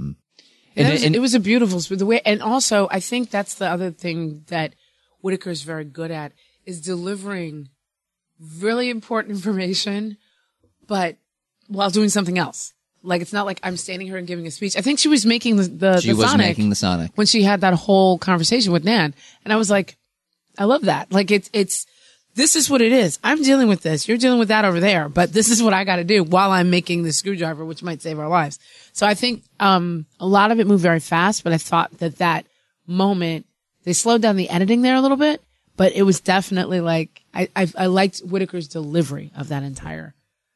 it was a beautiful, the way, and also I think that's the other thing that Whittaker is very good at is delivering really important information, but while doing something else. Like, it's not like I'm standing here and giving a speech. I think she was making the Sonic when she had that whole conversation with Nan. And I was like, I love that. Like, this is what it is. I'm dealing with this. You're dealing with that over there, but this is what I got to do while I'm making the screwdriver, which might save our lives. So I think, a lot of it moved very fast, but I thought that moment, they slowed down the editing there a little bit, but it was definitely like, I liked Whittaker's delivery of that entire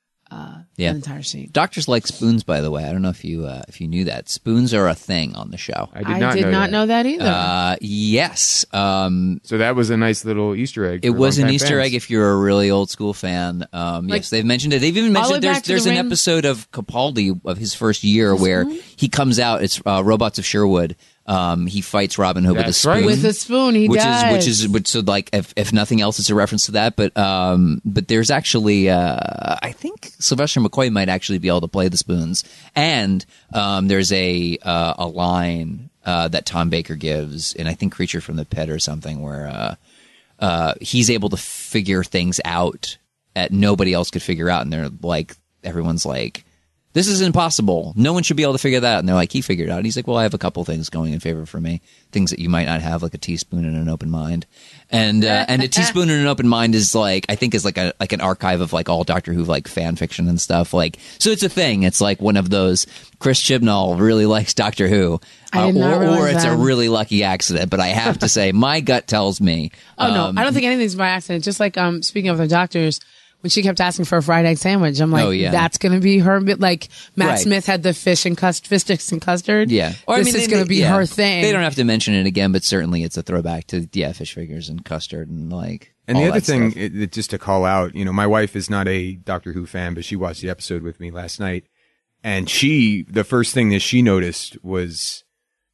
scene. Doctors like spoons, by the way. I don't know if you knew that. Spoons are a thing on the show. I did not know that either. Yes. So that was a nice little Easter egg. It was an Easter egg if you're a really old school fan. Yes, they've mentioned it. They've even mentioned there's an episode of Capaldi of his first year where he comes out. It's Robots of Sherwood. He fights Robin Hood with a spoon. Right. With a spoon, which so like if nothing else, it's a reference to that. But there's actually I think Sylvester McCoy might actually be able to play the spoons. And there's a line that Tom Baker gives in I think Creature from the Pit or something where he's able to figure things out that nobody else could figure out, and they're like everyone's like, this is impossible. No one should be able to figure that out. And they're like, he figured it out. And he's like, well, I have a couple things going in favor for me. Things that you might not have, like a teaspoon and an open mind. And a teaspoon and an open mind is like, I think is like an archive of like all Doctor Who like fan fiction and stuff. Like, so it's a thing. It's like one of those, Chris Chibnall really likes Doctor Who. Or it's a really lucky accident. But I have to say, my gut tells me. Oh, no. I don't think anything's by accident. Just like, speaking of the doctors, when she kept asking for a fried egg sandwich, I'm like, that's going to be her. Like Matt Smith had the fish sticks and custard. Yeah. Or this is going to be her thing. They don't have to mention it again, but certainly it's a throwback to, fish figures and custard and like. And the other thing, just to call out, my wife is not a Doctor Who fan, but she watched the episode with me last night. And the first thing that she noticed was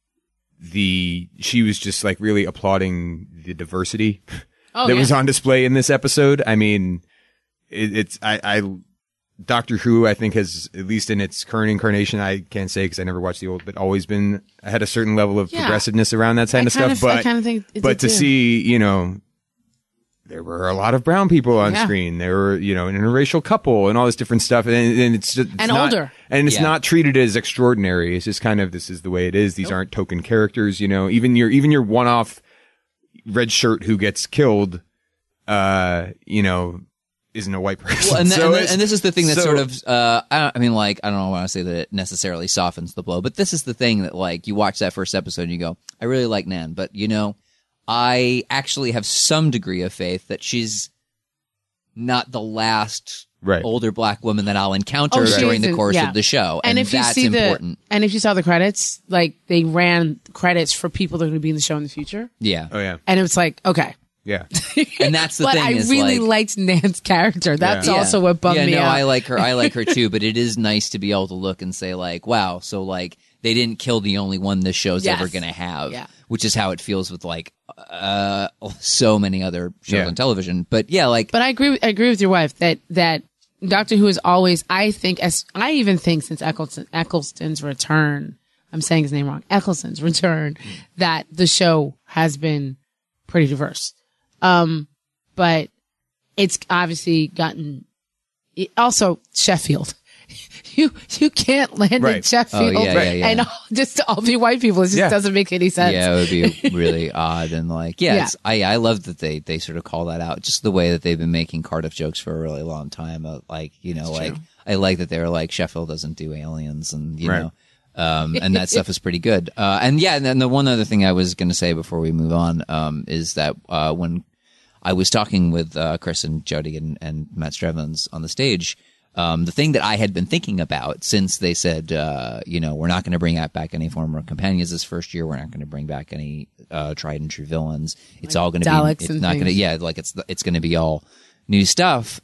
she was just like really applauding the diversity that was on display in this episode. I mean, I Doctor Who, I think, has, at least in its current incarnation, I can't say because I never watched the old, but always been, had a certain level of progressiveness around that kind of stuff. But, I kind of think it but did to too. see, you know, there were a lot of brown people on screen. There were, you know, an interracial couple and all this different stuff. And it's just, it's not, older. And it's not treated as extraordinary. It's just kind of, this is the way it is. These aren't token characters, you know, even your one-off red shirt who gets killed, you know, isn't a white person. Well, and this is the thing that sort of, I don't want to say that it necessarily softens the blow, but this is the thing that, like, you watch that first episode and you go, I really like Nan, but, you know, I actually have some degree of faith that she's not the last older black woman that I'll encounter during the course of the show. And if that's important. And if you saw the credits, like, they ran credits for people that are going to be in the show in the future. Yeah. Oh, yeah. And it was like, okay. Yeah. And that's the but thing. I is really like, liked Nan's character. That's also what bummed me out. I like her. I like her too, but it is nice to be able to look and say, like, wow, so, like, they didn't kill the only one this show's ever going to have, which is how it feels with, like, so many other shows on television. But yeah, like, but I agree with your wife that Doctor Who is always, I even think since Eccleston's return, I'm saying his name wrong, Eccleston's return, that the show has been pretty diverse. But it's obviously gotten, also Sheffield. You can't land in Sheffield and just all be white people. It just doesn't make any sense. Yeah, it would be really odd. And like, I love that they sort of call that out. Just the way that they've been making Cardiff jokes for a really long time. Like, you know, like, I like that they're like, Sheffield doesn't do aliens and, you know, and that stuff is pretty good. And then the one other thing I was going to say before we move on, is that, when I was talking with, Chris and Jody and Matt Strevens on the stage, the thing that I had been thinking about since they said, you know, we're not going to bring back any former companions this first year. We're not going to bring back any, tried and true villains. It's all going to be, it's not going to, like it's going to be all new stuff.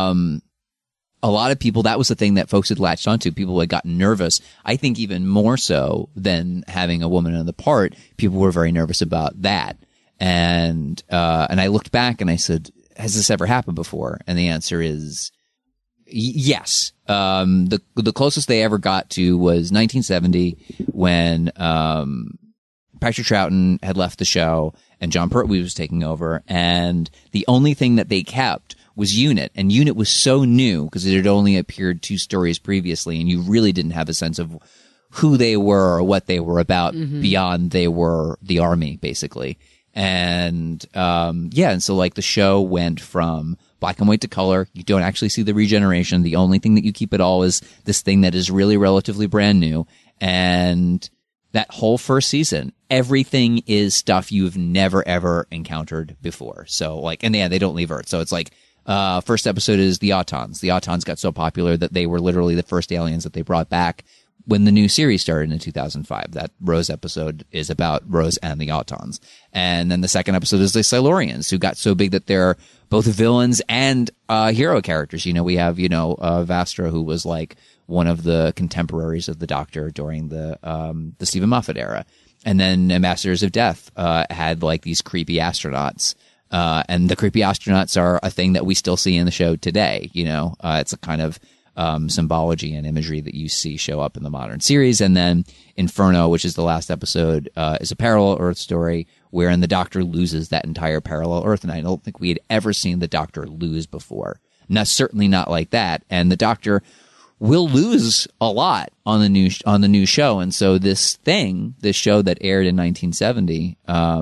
A lot of people, that was the thing that folks had latched onto. People had gotten nervous. I think even more so than having a woman in the part, people were very nervous about that. And I looked back and I said, has this ever happened before? And the answer is, yes. The closest they ever got to was 1970 when, Patrick Troughton had left the show and John Pertwee was taking over. And the only thing that they kept was Unit. And Unit was so new because it had only appeared 2 stories previously. And you really didn't have a sense of who they were or what they were about beyond they were the army, basically. And, and so like the show went from black and white to color. You don't actually see the regeneration. The only thing that you keep at all is this thing that is really relatively brand new. And that whole first season, everything is stuff you've never ever encountered before. So like, and they don't leave Earth. So it's like, first episode is the Autons. The Autons got so popular that they were literally the first aliens that they brought back when the new series started in 2005. That Rose episode is about Rose and the Autons. And then the second episode is the Silurians, who got so big that they're both villains and hero characters. You know, we have, Vastra, who was like one of the contemporaries of the Doctor during the Stephen Moffat era. And then Ambassadors of Death had like these creepy astronauts. And the creepy astronauts are a thing that we still see in the show today. You know, it's a kind of symbology and imagery that you see show up in the modern series. And then Inferno, which is the last episode, is a parallel Earth story wherein the Doctor loses that entire parallel Earth. And I don't think we had ever seen the Doctor lose before. Certainly not like that. And the Doctor will lose a lot on the new show. And so this show that aired in 1970,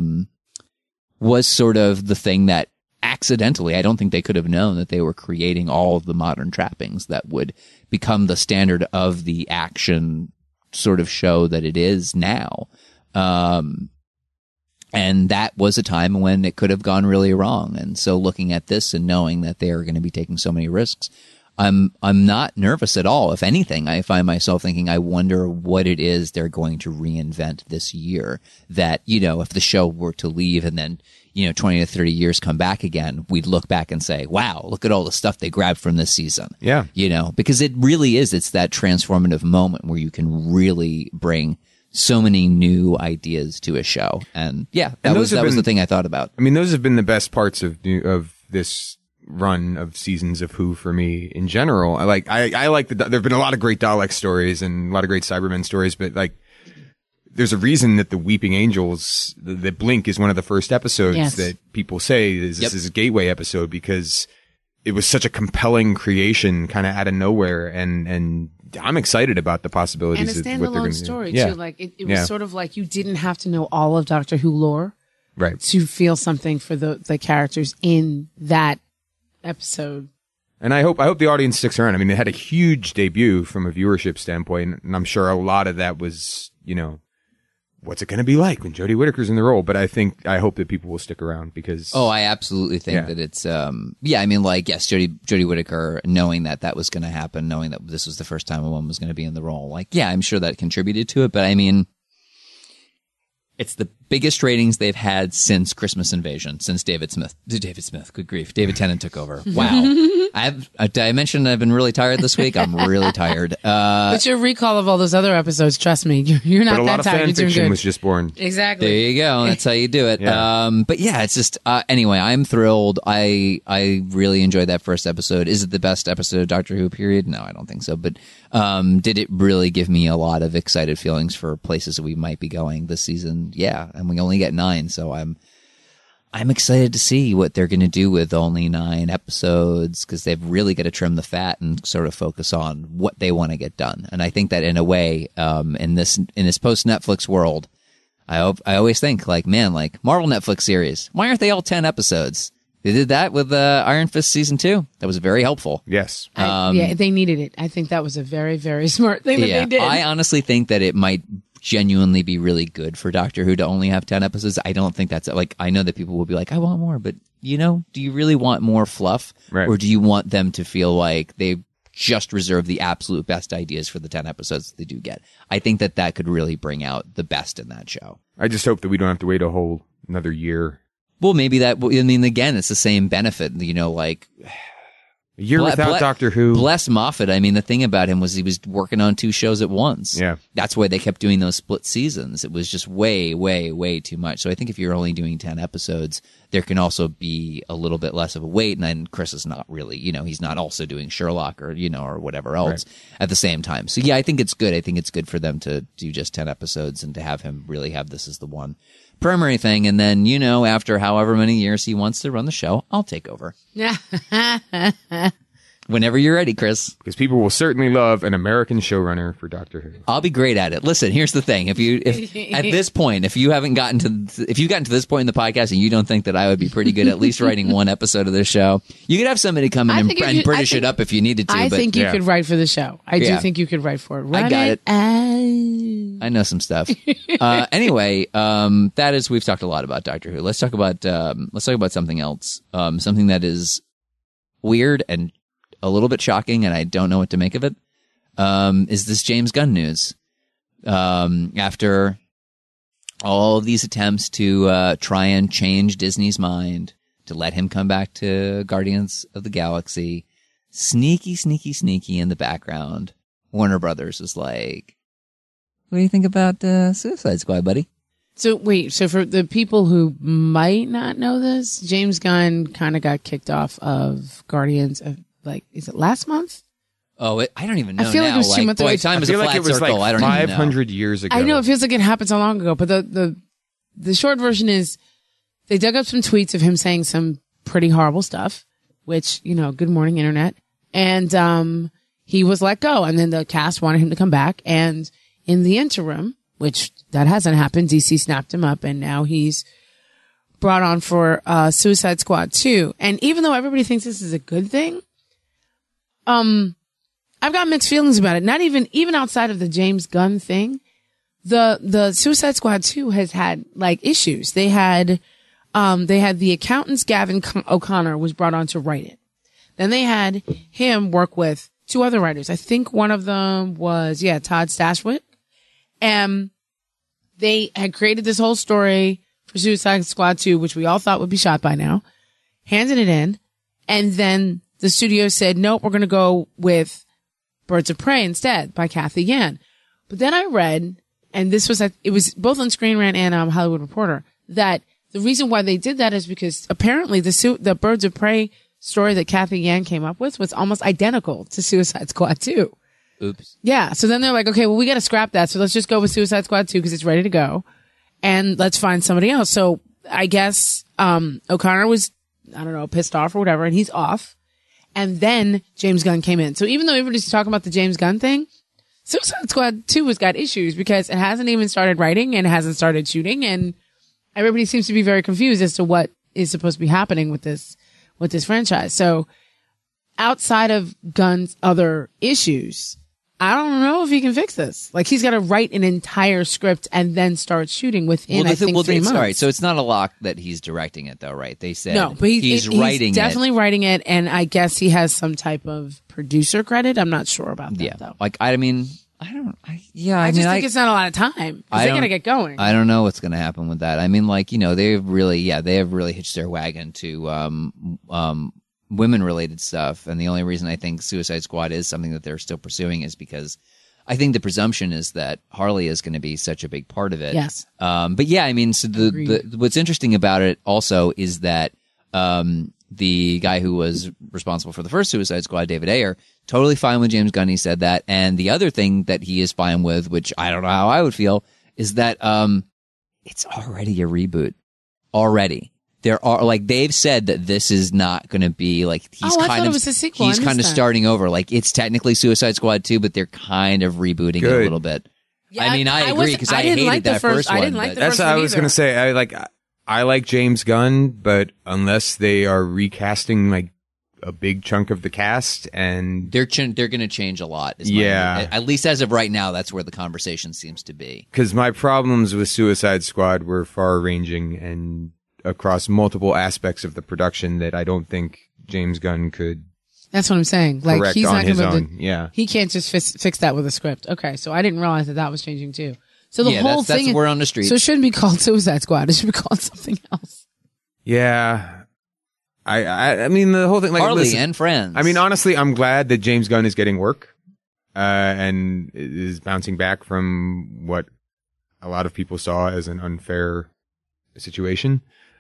was sort of the thing that accidentally, I don't think they could have known that they were creating all of the modern trappings that would become the standard of the action sort of show that it is now. And that was a time when it could have gone really wrong. And so looking at this and knowing that they are going to be taking so many risks, I'm not nervous at all. If anything, I find myself thinking, I wonder what it is they're going to reinvent this year that, if the show were to leave and then, 20 to 30 years come back again, we'd look back and say, wow, look at all the stuff they grabbed from this season. Yeah. Because it really is, it's that transformative moment where you can really bring so many new ideas to a show. And that was the thing I thought about. I mean, those have been the best parts of this run of seasons of Who for me in general. I like there've been a lot of great Dalek stories and a lot of great Cybermen stories, but like, there's a reason that the Weeping Angels, the Blink is one of the first episodes that people say this is a gateway episode, because it was such a compelling creation kind of out of nowhere. And I'm excited about the possibilities and a of what they're going standalone to story do. too. Like it was sort of like you didn't have to know all of Doctor Who lore Right. to feel something for the characters in that episode. And I hope the audience sticks around. I mean, it had a huge debut from a viewership standpoint, and I'm sure a lot of that was, what's it going to be like when Jodie Whittaker's in the role? But I hope that people will stick around, because I absolutely think that it's yes, Jodie Whittaker, knowing that was going to happen, knowing that this was the first time a woman was going to be in the role, I'm sure that contributed to it. But I mean, it's the biggest ratings they've had since Christmas Invasion, since David Smith, good grief, David Tennant took over. Wow. Did I mention I've been really tired this week? I'm really tired. But your recall of all those other episodes, trust me, you're not but a lot that of tired. fan fiction was just born. Exactly. There you go. That's how you do it. Yeah. But yeah, it's just, anyway, I'm thrilled. I really enjoyed that first episode. Is it the best episode of Doctor Who, period? No, I don't think so. But, did it really give me a lot of excited feelings for places that we might be going this season? Yeah. And we only get 9. So I'm excited to see what they're going to do with only 9 episodes, because they've really got to trim the fat and sort of focus on what they want to get done. And I think that in a way, in this post Netflix world, I always think like Marvel Netflix series, why aren't they all 10 episodes? They did that with Iron Fist season 2. That was very helpful. Yes. They needed it. I think that was a very, very smart thing that they did. I honestly think that it might genuinely be really good for Doctor Who to only have 10 episodes. I don't think that's I know that people will be like, I want more, but do you really want more fluff? Right. Or do you want them to feel like they just reserve the absolute best ideas for the 10 episodes that they do get? I think that could really bring out the best in that show. I just hope that we don't have to wait a whole another year. Well, maybe again, it's the same benefit, A year without Doctor Who. Bless Moffat. I mean, the thing about him was he was working on 2 shows at once. Yeah. That's why they kept doing those split seasons. It was just way, way, way too much. So I think if you're only doing 10 episodes, there can also be a little bit less of a wait. And then Chris is not really, he's not also doing Sherlock or, or whatever else at the same time. So yeah, I think it's good. I think it's good for them to do just 10 episodes and to have him really have this as the one primary thing. And then, after however many years he wants to run the show, I'll take over. Whenever you're ready, Chris. Because people will certainly love an American showrunner for Doctor Who. I'll be great at it. Listen, here's the thing. If at this point, if you've gotten to this point in the podcast and you don't think that I would be pretty good at least writing one episode of this show, you could have somebody come in and British it up if you needed to. I think you could write for the show. I do think you could write for it. I got it. I know some stuff. Anyway, we've talked a lot about Doctor Who. Let's talk about something else. Something that is weird and a little bit shocking, and I don't know what to make of it, is this James Gunn news. After all of these attempts to try and change Disney's mind, to let him come back to Guardians of the Galaxy, sneaky in the background, Warner Brothers is like, what do you think about Suicide Squad, buddy? So for the people who might not know this, James Gunn kind of got kicked off of Guardians of, is it last month? Oh, I don't even know. I feel like it was 2 months away. Time is a flat circle. I don't even know. 500 years ago. I know, it feels like it happened so long ago, but the short version is they dug up some tweets of him saying some pretty horrible stuff, which, good morning, internet. And he was let go, and then the cast wanted him to come back, and in the interim, which that hasn't happened, DC snapped him up, and now he's brought on for Suicide Squad 2. And even though everybody thinks this is a good thing, I've got mixed feelings about it. Not even outside of the James Gunn thing, the Suicide Squad 2 has had issues. They had the accountants, Gavin O'Connor was brought on to write it. Then they had him work with 2 other writers. I think one of them was, Todd Stashwick. And they had created this whole story for Suicide Squad 2, which we all thought would be shot by now, handed it in. And then the studio said, nope, we're going to go with Birds of Prey instead by Kathy Yan. But then I read, and it was both on Screen Rant and Hollywood Reporter, that the reason why they did that is because apparently the Birds of Prey story that Kathy Yan came up with was almost identical to Suicide Squad 2. Oops. Yeah. So then they're like, okay, well, we got to scrap that. So let's just go with Suicide Squad 2 because it's ready to go. And let's find somebody else. So I guess, O'Connor was, I don't know, pissed off or whatever, and he's off. And then James Gunn came in. So even though everybody's talking about the James Gunn thing, Suicide Squad 2 has got issues because it hasn't even started writing and hasn't started shooting. And everybody seems to be very confused as to what is supposed to be happening with this franchise. So outside of Gunn's other issues, I don't know if he can fix this. Like, he's got to write an entire script and then start shooting within, I think, 3 months. All right, so it's not a lock that he's directing it, though, right? They said no, but he's writing he's definitely writing it, and I guess he has some type of producer credit. I'm not sure about that, though. Like, I mean, I just think it's not a lot of time. They got to get going. I don't know what's going to happen with that. I mean, like, you know, they have really hitched their wagon to women-related stuff, and the only reason I think Suicide Squad is something that they're still pursuing is because I think the presumption is that Harley is going to be such a big part of it. Yes. But yeah, I mean, so what's interesting about it also is that the guy who was responsible for the first Suicide Squad, David Ayer, totally fine with James Gunn. He said that, and the other thing that he is fine with, which I don't know how I would feel, is that it's already a reboot. Already. There are, like, they've said that this is not going to be like, he's kind of starting over. Like, it's technically Suicide Squad 2, but they're kind of rebooting it a little bit. Yeah, I mean, I agree because I hated that first one. I didn't like the that's first what one I was going to say. I like James Gunn, but unless they are recasting like a big chunk of the cast, and they're going to change a lot. At least as of right now, that's where the conversation seems to be. Because my problems with Suicide Squad were far-ranging and across multiple aspects of the production that I don't think James Gunn could. That's what I'm saying. Like, he's not going to be yeah. He can't just fix that with a script. Okay, so I didn't realize that was changing too. So the whole thing that's we're on the street. So it shouldn't be called Suicide Squad. It should be called something else. Yeah. I mean, the whole thing, like, Harley and Friends. I mean, honestly, I'm glad that James Gunn is getting work, and is bouncing back from what a lot of people saw as an unfair situation.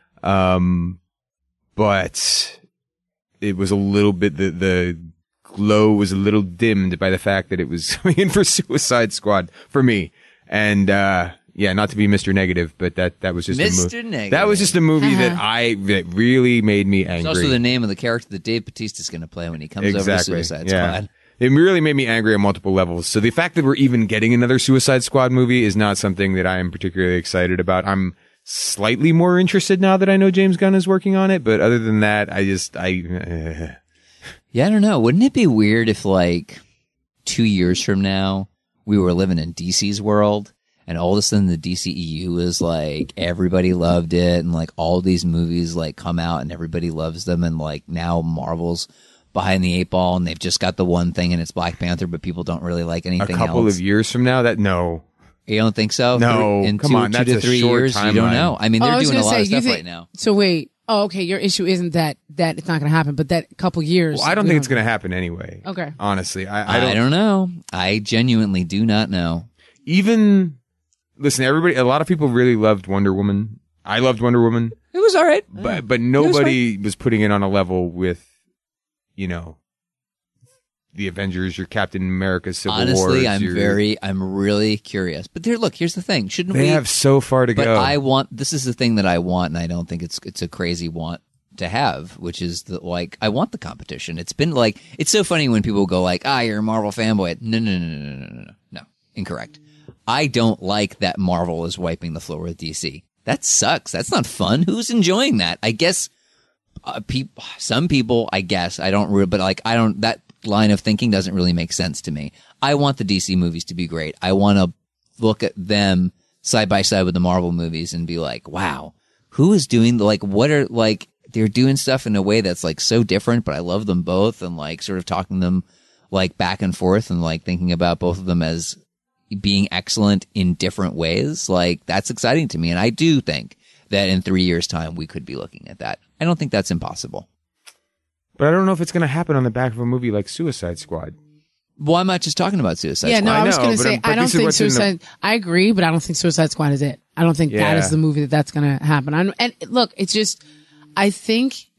But it was a little bit, the glow was a little dimmed by the fact that it was coming in for Suicide Squad for me. And, yeah, not to be Mr. Negative, but that was just Mr. Negative. That was just a movie that really made me angry. It's also the name of the character that Dave Bautista is going to play when he comes over to Suicide Squad. It really made me angry on multiple levels. So the fact that we're even getting another Suicide Squad movie is not something that I am particularly excited about. I'm slightly more interested now that I know James Gunn is working on it, but other than that, Yeah, I don't know. Wouldn't it be weird if, like, 2 years from now, we were living in DC's world, and all of a sudden the DCEU is like, everybody loved it, and like all these movies like come out and everybody loves them, and like now Marvel's behind the 8 ball and they've just got the one thing and it's Black Panther, but people don't really like anything else. A couple of years from now, no. You don't think so? No, in come on, that's 2 to 3 years, you don't know. I mean, they're doing a lot of stuff right now. So wait, okay, your issue isn't that it's not going to happen, but that couple years. Well, I don't think it's going to happen anyway. Okay. Honestly, I don't know. I genuinely do not know. Listen, a lot of people really loved Wonder Woman. I loved Wonder Woman. It was all right. But nobody was putting it on a level with, the Avengers, your Captain America, Civil War. Honestly, I'm really curious. But here's the thing. They have so far to go. But this is the thing that I want, and I don't think it's a crazy want to have, which is that, like, I want the competition. It's been like, it's so funny when people go like, you're a Marvel fanboy. No, incorrect. I don't like that Marvel is wiping the floor with DC. That sucks. That's not fun. Who's enjoying that? I guess some people, I guess. I don't, but like, that line of thinking doesn't really make sense to me. I want the DC movies to be great. I want to look at them side by side with the Marvel movies and be like, wow, who is doing they're doing stuff in a way that's like so different, but I love them both, and like sort of talking them like back and forth and like thinking about both of them as being excellent in different ways. Like, that's exciting to me. And I do think that in 3 years' time, we could be looking at that. I don't think that's impossible. But I don't know if it's going to happen on the back of a movie like Suicide Squad. Well, I'm not just talking about Suicide Squad. Yeah, no, I was going to say, I don't think Suicide... I agree, but I don't think Suicide Squad is it. I don't think that is the movie that's going to happen. And look, it's just... I think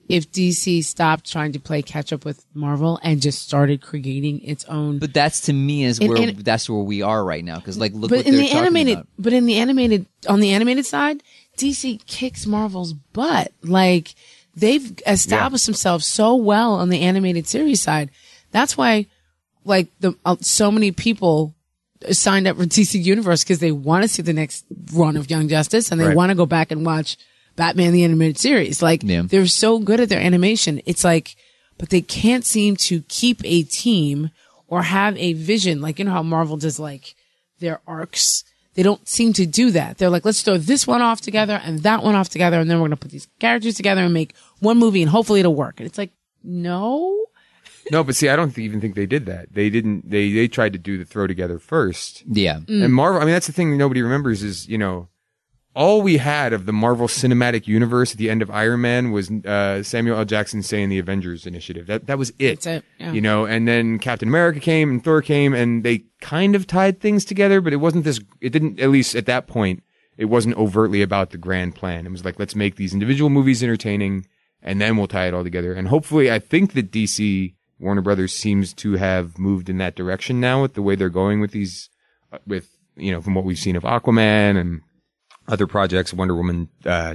if DC stopped trying to play catch up with Marvel and just started creating its own. But that's to me is where that's where we are right now. Because like, look what in they're the talking animated, about. but in the animated, on the animated side, DC kicks Marvel's butt. Like they've established themselves so well on the animated series side. That's why, like so many people signed up for DC Universe because they want to see the next run of Young Justice and they want to go back and watch Batman the Animated Series. Like they're so good at their animation. It's like, but they can't seem to keep a team or have a vision. Like, you know how Marvel does like their arcs. They don't seem to do that. They're like, let's throw this one off together and that one off together. And then we're going to put these characters together and make one movie and hopefully it'll work. And it's like, no. No, but see, I don't even think they did that. They didn't. They tried to do the throw together first. Yeah. And Marvel. I mean, that's the thing nobody remembers is, you know, all we had of the Marvel Cinematic Universe at the end of Iron Man was Samuel L. Jackson saying the Avengers Initiative. That was it. That's it. Yeah. You know, and then Captain America came and Thor came, and they kind of tied things together, but it wasn't this. It didn't. At least at that point, it wasn't overtly about the grand plan. It was like, let's make these individual movies entertaining, and then we'll tie it all together. And hopefully, I think that DC. Warner Brothers seems to have moved in that direction now with the way they're going with these, with, you know, from what we've seen of Aquaman and other projects, Wonder Woman,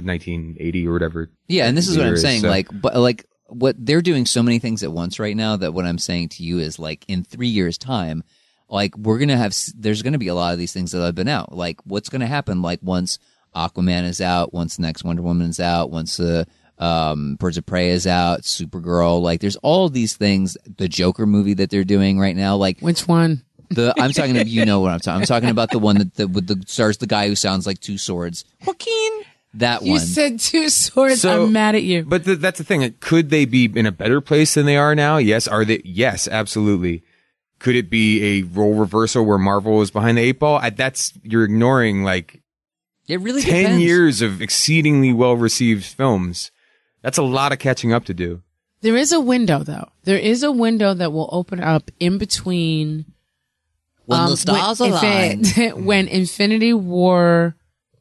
1980 or whatever. Yeah. And this is what I'm saying. So, like what they're doing so many things at once right now that what I'm saying to you is like in 3 years time, like there's going to be a lot of these things that have been out. Like what's going to happen? Like once Aquaman is out, once the next Wonder Woman is out, once Birds of Prey is out, Supergirl, like there's all of these things, the Joker movie that they're doing right now, like Which one? I'm talking about, you know what I'm talking. I'm talking about the one with the stars the guy who sounds like two swords. Joaquin. That You one. said two swords. So- I'm mad at you. But that's the thing. Could they be in a better place than they are now? Yes. Are they? Yes, absolutely. Could it be a role reversal where Marvel is behind the eight ball? You're ignoring like It really 10 depends. years of exceedingly well-received films. That's a lot of catching up to do. There is a window, though. There is a window that will open up in between When the stars align. when Infinity War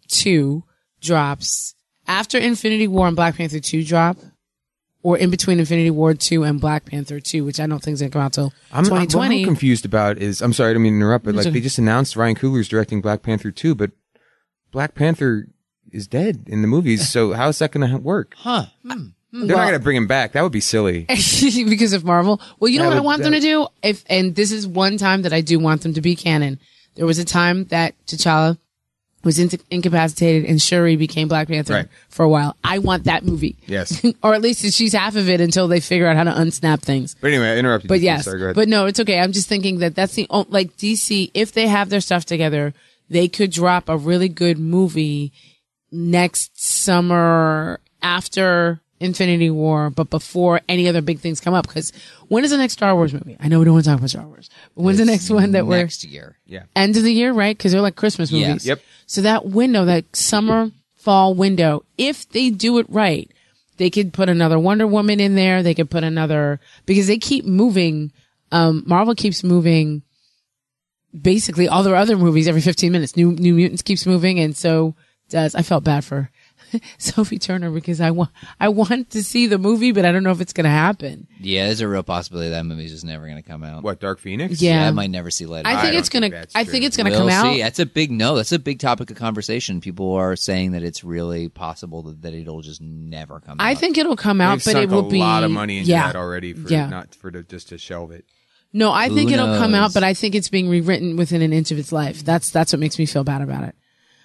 2 drops, after Infinity War and Black Panther 2 drop, or in between Infinity War 2 and Black Panther 2, which I don't think is going to come out till What 2020. I'm confused about is, I'm sorry, I don't mean to interrupt, but It's like okay. they just announced Ryan Coogler's directing Black Panther 2, but Black Panther is dead in the movies, so how's that going to work? Huh. They're not going to bring him back. That would be silly. Because of Marvel. Well, you know That what I would- want them to do? And this is one time that I do want them to be canon. There was a time that T'Challa was incapacitated and Shuri became Black Panther Right. for a while. I want that movie. Yes. Or at least she's half of it until they figure out how to unsnap things. But anyway, I interrupted But you. yes, Sorry, go ahead. but no, it's okay. I'm just thinking that that's like DC, if they have their stuff together, they could drop a really good movie next summer after Infinity War, but before any other big things come up. Because when is the next Star Wars movie? I know we don't want to talk about Star Wars, but when's the next one that we're Next year. yeah. end of the year, right? Because they're like Christmas Yes. movies. Yep. So that window, that summer, fall window, if they do it right, they could put another Wonder Woman in there. They could put another, because they keep moving. Marvel keeps moving basically all their other movies every 15 minutes. New Mutants keeps moving. And so does, I felt bad for Sophie Turner because I want to see the movie, but I don't know if it's going to happen. Yeah, there's a real possibility that movie's just never going to come out. What, Dark Phoenix? Yeah. I might never see light. I think don't it's going think to, that's I true. think it's going to We'll come out. see. That's a big no. That's a big topic of conversation. People are saying that it's really possible that it'll just never come out. I think it'll come out, They've but it sunk will be a lot of money into yeah. that already for Yeah. not for just to shelve it. No, I think Who it'll come out, knows? but I think it's being rewritten within an inch of its life. That's what makes me feel bad about it.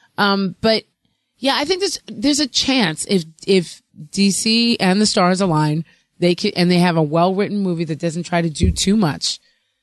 But yeah, I think there's a chance if DC and the stars align, they can, and they have a well-written movie that doesn't try to do too much.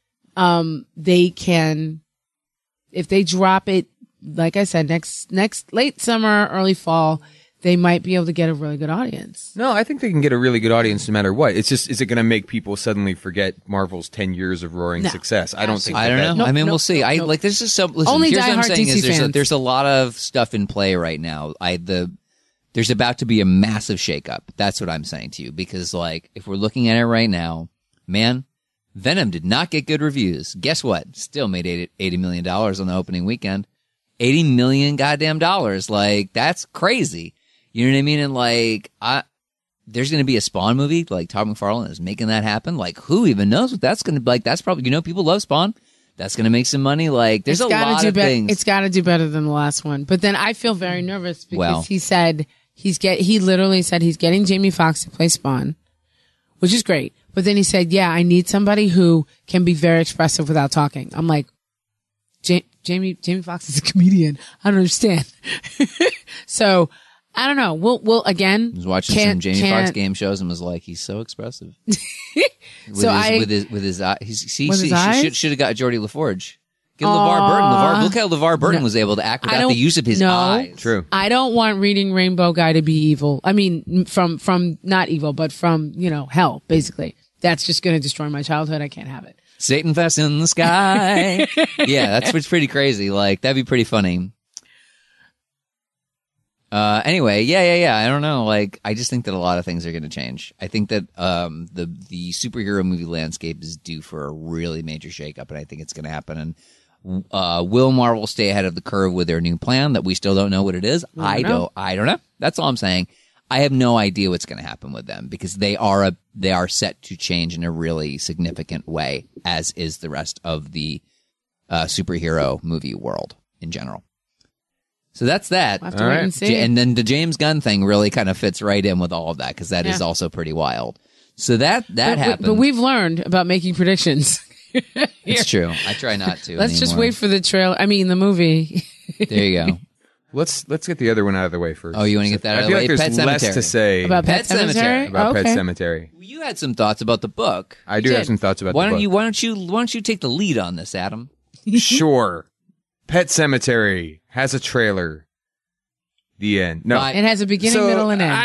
They can, if they drop it, like I said, next late summer, early fall, they might be able to get a really good audience. No, I think they can get a really good audience no matter what. It's just, is it going to make people suddenly forget Marvel's 10 years of roaring No. success? I don't think I don't know. Nope, I mean, nope, we'll see. nope, nope. Like, there's just some. Listen, Only here's what I'm diehard saying DC is fans. there's a lot of stuff in play right now. There's about to be a massive shakeup. That's what I'm saying to you. Because, like, if we're looking at it right now, man, Venom did not get good reviews. Guess what? Still made $80 million on the opening weekend. $80 million goddamn dollars. Like, that's crazy. You know what I mean? And like, there's going to be a Spawn movie, like Todd McFarlane is making that happen. Like, who even knows what that's going to be like? That's probably, people love Spawn. That's going to make some money. Like, there's a lot of things. It's got to do better than the last one. But then I feel very nervous because he said he literally said he's getting Jamie Foxx to play Spawn, which is great. But then he said, yeah, I need somebody who can be very expressive without talking. I'm like, Jamie Foxx is a comedian. I don't understand. So I don't know. We'll again. I was watching some Jamie Foxx game shows and was like, he's so expressive. with his eyes. He should have got Geordie LaForge. Get LeVar Burton. Look how LeVar Burton was able to act without the use of his eyes. True. I don't want Reading Rainbow guy to be evil. I mean, from not evil, but from, hell, basically. That's just going to destroy my childhood. I can't have it. Satan Fest in the sky. Yeah, that's what's pretty crazy. Like, that'd be pretty funny. Anyway, yeah. I don't know. Like, I just think that a lot of things are going to change. I think that the superhero movie landscape is due for a really major shakeup, and I think it's going to happen. And will Marvel stay ahead of the curve with their new plan that we still don't know what it is? I don't know. That's all I'm saying. I have no idea what's going to happen with them because they are set to change in a really significant way, as is the rest of the superhero movie world in general. So that's that. We'll have to wait and see. And then the James Gunn thing really kind of fits right in with all of that because that is also pretty wild. So that happened. But we've learned about making predictions. It's true. I try not to. Let's just wait for the trailer. I mean, the movie. There you go. Let's get the other one out of the way first. Oh, you want to get that out of the way? I feel like there's less to say about Pet Sematary. About Pet Sematary. You had some thoughts about the book. I do have some thoughts about the book. Why don't you take the lead on this, Adam? Sure. Pet Sematary has a trailer. The end. No, it has a beginning, middle, and end.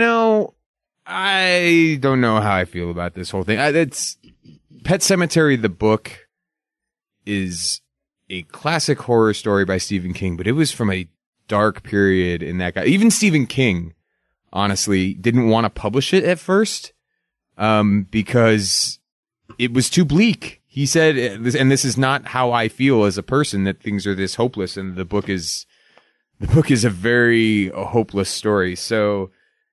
I don't know how I feel about this whole thing. It's Pet Sematary. The book is a classic horror story by Stephen King, but it was from a dark period in that guy. Even Stephen King, honestly, didn't want to publish it at first, because it was too bleak. He said, and this is not how I feel as a person, that things are this hopeless, and the book is a very hopeless story. So,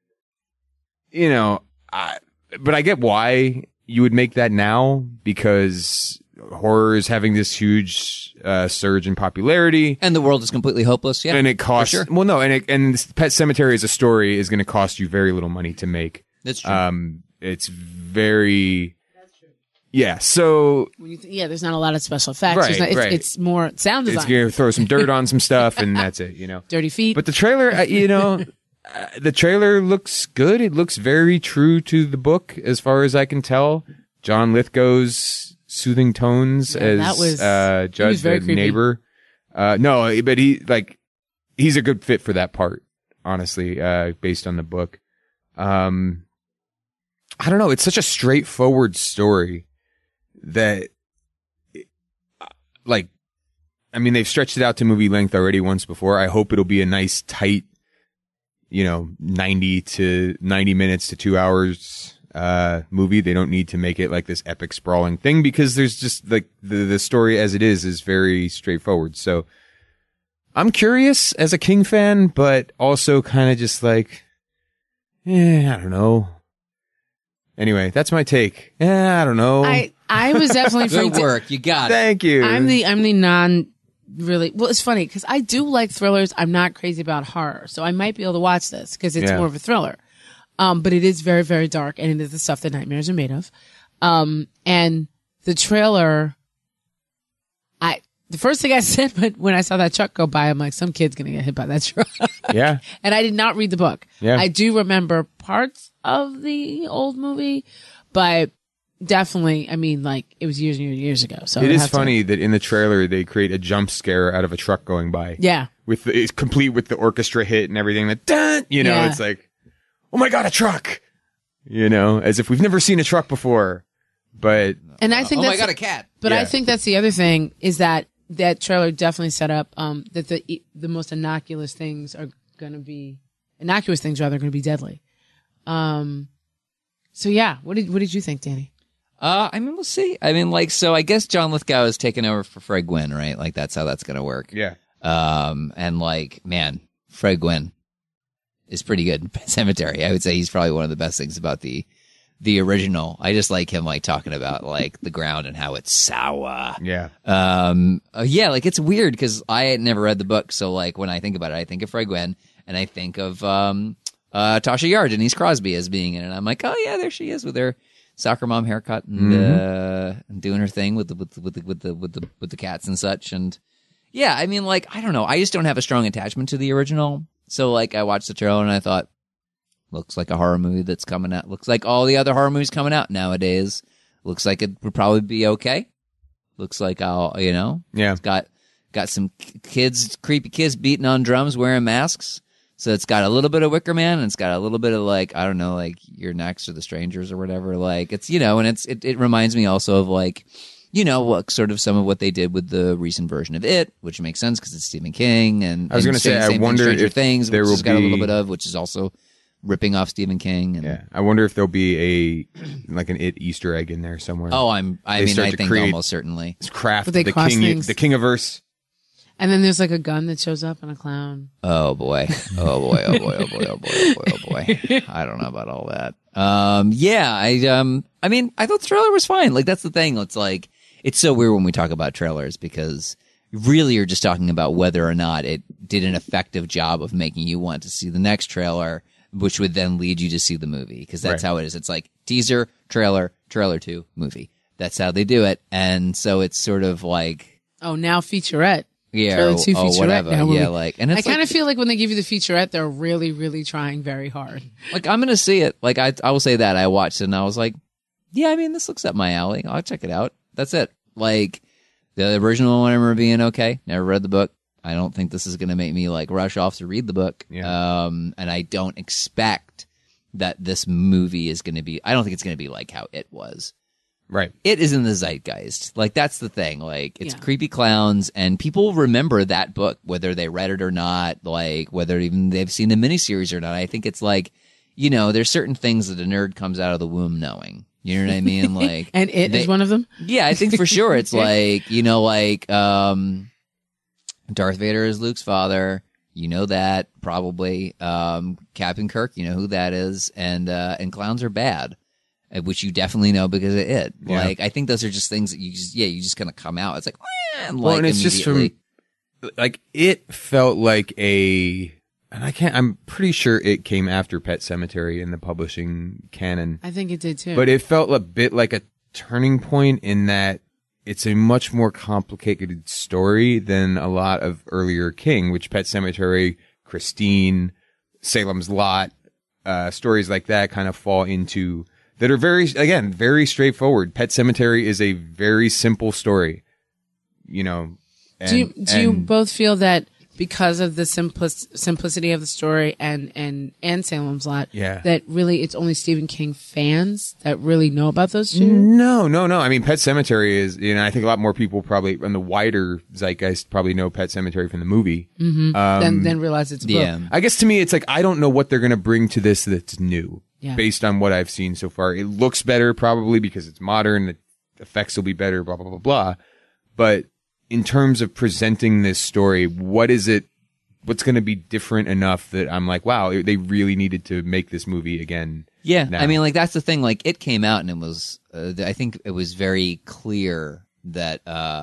but I get why you would make that now, because horror is having this huge surge in popularity, and the world is completely hopeless. Yeah, and it costs. Sure. Well, no, and Pet Sematary as a story is going to cost you very little money to make. That's true. It's very. That's true. Yeah. So. There's not a lot of special effects. Right. It's more sound design. It's going to throw some dirt on some stuff, and that's it. Dirty feet. But the trailer, the trailer looks good. It looks very true to the book, as far as I can tell. John Lithgow's soothing tones as Judge, the neighbor. No, but he's a good fit for that part, honestly, based on the book. I don't know. It's such a straightforward story that, they've stretched it out to movie length already once before. I hope it'll be a nice, tight, 90 minutes to 2 hours movie. They don't need to make it like this epic sprawling thing, because there's just the story as it is very straightforward. So I'm curious as a King fan, but also kind of just I don't know. Anyway, that's my take. I don't know. I was definitely good work. You got it. Thank you. I'm the non really. Well, it's funny because I do like thrillers. I'm not crazy about horror, so I might be able to watch this because it's more of a thriller. But it is very, very dark, and it is the stuff that nightmares are made of. And the trailer, the first thing I said, but when I saw that truck go by, I'm like, some kid's gonna get hit by that truck. Yeah. And I did not read the book. Yeah. I do remember parts of the old movie, but definitely, it was years and years ago. So it is funny that in the trailer they create a jump scare out of a truck going by. Yeah. It's complete with the orchestra hit and everything. It's like, oh my God, a truck! As if we've never seen a truck before. But and I think oh my God, a cat! But I think that's the other thing, is that trailer definitely set up that the most innocuous things are going to be deadly. So yeah, what did you think, Danny? We'll see. So I guess John Lithgow is taking over for Fred Gwynn, right? Like, that's how that's going to work. Yeah. And Fred Gwynn pretty good. Pet Sematary, I would say he's probably one of the best things about the original. I just like him like talking about like the ground and how it's sour. Yeah. Yeah, like it's weird because I had never read the book, so like when I think about it, I think of Fred Gwynne and I think of Tasha Yar, Denise Crosby as being in it. And I'm like, oh yeah, there she is with her soccer mom haircut and doing her thing with the cats and such. And yeah, I mean, like I don't know, I just don't have a strong attachment to the original. So like I watched the trailer and I thought, looks like a horror movie that's coming out. Looks like all the other horror movies coming out nowadays. Looks like it would probably be okay. Looks like it's got some kids, creepy kids beating on drums, wearing masks. So it's got a little bit of Wicker Man, and it's got a little bit of like, I don't know, like You're Next or The Strangers or whatever. Like it's, and it reminds me also of like, what sort of some of what they did with the recent version of It, which makes sense because it's Stephen King. And I was going to say, I wonder Stranger if Things, there which will has got a little be bit of, which is also ripping off Stephen King. And, yeah, I wonder if there'll be like an It Easter egg in there somewhere. Oh, I think almost certainly. Craft Would they cross things? The Kingiverse. And then there's like a gun that shows up and a clown. Oh boy. Oh boy. Oh boy. Oh boy. Oh boy. Oh boy. Oh boy. I don't know about all that. Yeah, I mean, I thought the trailer was fine. Like that's the thing. It's like, it's so weird when we talk about trailers because really you're just talking about whether or not it did an effective job of making you want to see the next trailer, which would then lead you to see the movie. Because that's how it is. It's like teaser, trailer 2, movie. That's how they do it. And so it's sort of like, oh, now featurette. Yeah, Trailer 2 featurette. Whatever. Now Yeah, like, and it's I kind like, of feel like when they give you the featurette, they're really, really trying very hard. like I'm gonna see it. Like I will say that I watched it and I was like, yeah, I mean this looks up my alley. I'll check it out. That's it. Like the original one I remember being okay. Never read the book. I don't think this is gonna make me like rush off to read the book. Yeah. And I don't expect that this movie is gonna be. I don't think it's gonna be like how It was. Right. It is in the zeitgeist. Like, that's the thing. Like, it's creepy clowns, and people remember that book, whether they read it or not, like, whether even they've seen the miniseries or not. I think it's like, there's certain things that a nerd comes out of the womb knowing. You know what I mean? Like, and It is one of them? Yeah, I think for sure. It's like, Darth Vader is Luke's father. You know that, probably. Captain Kirk, you know who that is. And clowns are bad. Which you definitely know because of It. Yeah. Like, I think those are just things that you just kind of come out. It's like, and well, and it's just from, like, It felt like I'm pretty sure It came after Pet Sematary in the publishing canon. I think it did too. But it felt a bit like a turning point in that it's a much more complicated story than a lot of earlier King, which Pet Sematary, Christine, Salem's Lot, stories like that kind of fall into, that are very straightforward. Pet Sematary is a very simple story, And, do you both feel that because of the simplicity of the story and Salem's Lot, that really it's only Stephen King fans that really know about those two? No. I mean, Pet Sematary is, I think a lot more people probably in the wider zeitgeist probably know Pet Sematary from the movie. Mm-hmm. Then realize it's a book. Yeah. I guess to me, it's like, I don't know what they're going to bring to this that's new based on what I've seen so far. It looks better probably because it's modern. The effects will be better, blah, blah, blah, blah. But in terms of presenting this story, what's going to be different enough that I'm like, wow, they really needed to make this movie again. Yeah. now. I mean, like, that's the thing. Like, It came out and it was, I think it was very clear that,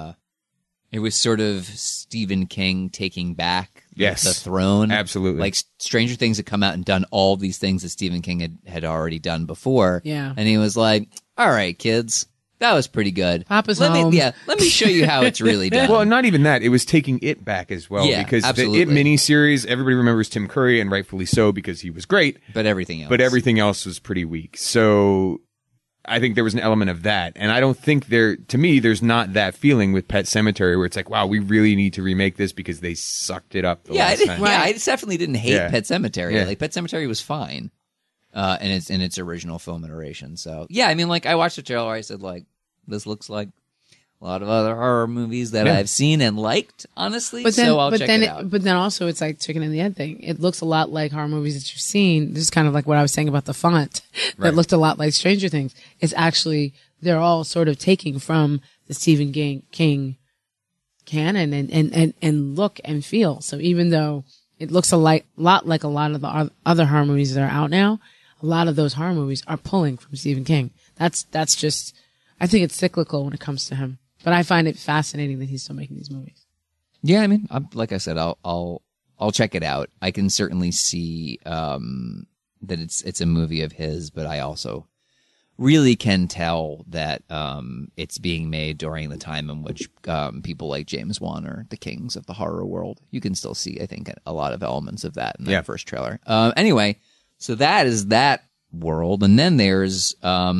it was sort of Stephen King taking back the throne. Absolutely. Like Stranger Things had come out and done all these things that Stephen King had already done before. Yeah. And he was like, all right, kids, that was pretty good. Papa's let home. Let me show you how it's really done. Well, not even that. It was taking It back as well. Yeah, because absolutely. the It miniseries, everybody remembers Tim Curry, and rightfully so because he was great. But everything else was pretty weak. So I think there was an element of that. And I don't think to me, there's not that feeling with Pet Sematary where it's like, wow, we really need to remake this because they sucked it up the last time. Yeah, I definitely didn't hate Pet Sematary. Yeah. Like, Pet Sematary was fine in its original film iteration. So, yeah, I mean, like, I watched the trailer. I said, like, this looks like a lot of other horror movies that I've seen and liked, honestly. So I'll check it out. But then also, it's like chicken and the egg thing. It looks a lot like horror movies that you've seen. This is kind of like what I was saying about the font that looked a lot like Stranger Things. It's actually, they're all sort of taking from the Stephen King canon and look and feel. So even though it looks lot like a lot of the other horror movies that are out now. A lot of those horror movies are pulling from Stephen King. That's just, I think it's cyclical when it comes to him. But I find it fascinating that he's still making these movies. Yeah, I mean, like I said, I'll check it out. I can certainly see that it's a movie of his, but I also really can tell that it's being made during the time in which people like James Wan are the kings of the horror world. You can still see, I think, a lot of elements of that in that first trailer. Anyway, so that is that world, and then there's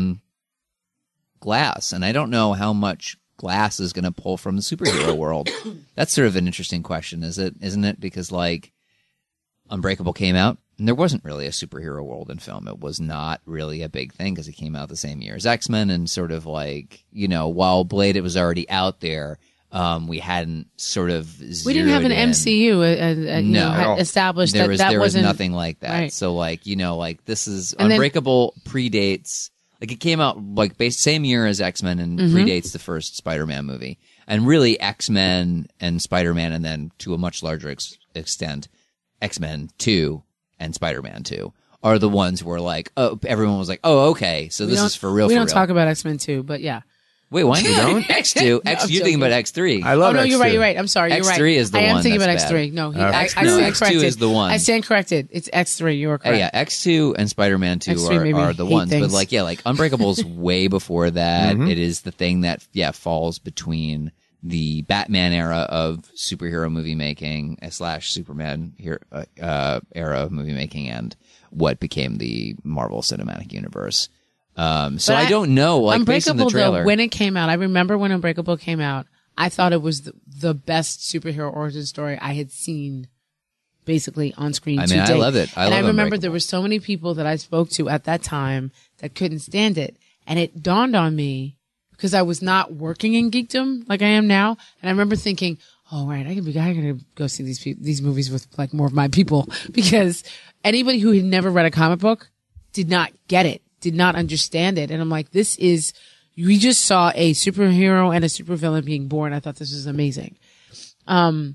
Glass, and I don't know how much Glass is going to pull from the superhero world. That's sort of an interesting question, isn't it? Because like Unbreakable came out, and there wasn't really a superhero world in film. It was not really a big thing because it came out the same year as X-Men, and sort of like, you know, while Blade, it was already out there, we hadn't sort of we didn't have an MCU established. There was was nothing like that. Right. So like, you know, like this is and Unbreakable predates. Like, it came out, like, same year as X-Men and predates the first Spider-Man movie. And really, X-Men and Spider-Man, and then, to a much larger extent, X-Men 2 and Spider-Man 2 are the ones where, like, everyone was like, oh, okay, so this is for real, We don't talk about X-Men 2, but yeah. Wait, why not? X2. You're thinking about X3. I love X2. You're right. I'm sorry. You're right. X3 is the one. I am thinking about that's X3. No, I stand X2 is the one. I stand corrected. It's X3. You are correct. Yeah, X2 and Spider-Man 2 are the ones. Things. But like, yeah, like Unbreakable's way before that. It is the thing that, falls between the Batman era of superhero movie making / Superman era of movie making and what became the Marvel Cinematic Universe. So I don't know, like, based on the trailer. Though, when it came out, I remember when Unbreakable came out, I thought it was the best superhero origin story I had seen basically on screen to date. I loved it. I remember there were so many people that I spoke to at that time that couldn't stand it. And it dawned on me, because I was not working in geekdom like I am now. And I remember thinking, oh, right, I gotta go see these movies with like more of my people, because anybody who had never read a comic book did not get it. Did not understand it. And I'm like, we just saw a superhero and a supervillain being born. I thought this was amazing. But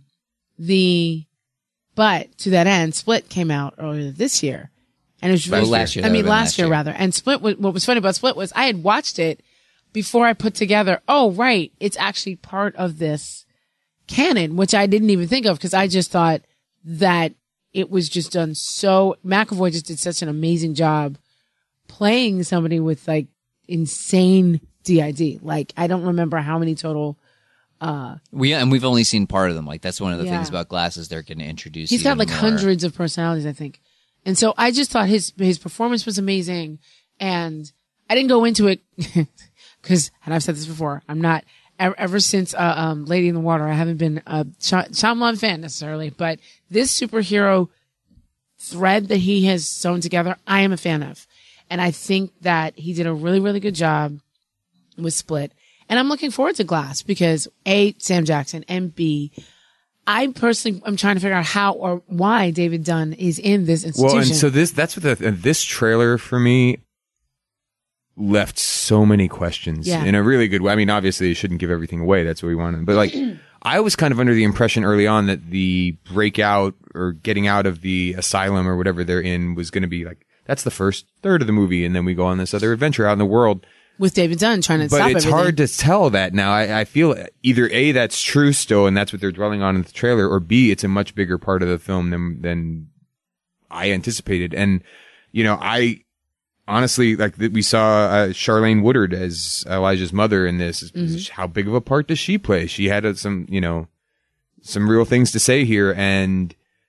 to that end, Split came out earlier this year. And it was really, last year. Last year rather. And Split, what was funny about Split was I had watched it before I put together, oh, right, it's actually part of this canon, which I didn't even think of because I just thought that it was just done so, McAvoy just did such an amazing job playing somebody with like insane DID. Like, I don't remember how many total. We've only seen part of them. Like, that's one of the things about Glass is they're going to introduce. He's got like more. hundreds of personalities, I think. And so I just thought his performance was amazing. And I didn't go into it because, and I've said this before, I'm not ever since, Lady in the Water, I haven't been a Shyamalan fan necessarily, but this superhero thread that he has sewn together, I am a fan of. And I think that he did a really, really good job with Split. And I'm looking forward to Glass because A, Sam Jackson, and B, I personally am trying to figure out how or why David Dunn is in this institution. Well, and so this trailer for me left so many questions in a really good way. I mean, obviously, you shouldn't give everything away. That's what we wanted. But like, I was kind of under the impression early on that the breakout or getting out of the asylum or whatever they're in was going to be like, that's the first third of the movie, and then we go on this other adventure out in the world. With David Dunn trying to stop everything. But it's hard to tell that now. I feel either A, that's true still, and that's what they're dwelling on in the trailer, or B, it's a much bigger part of the film than I anticipated. And, you know, I honestly, like, we saw Charlene Woodard as Elijah's mother in this. Mm-hmm. How big of a part does she play? She had some real things to say here, and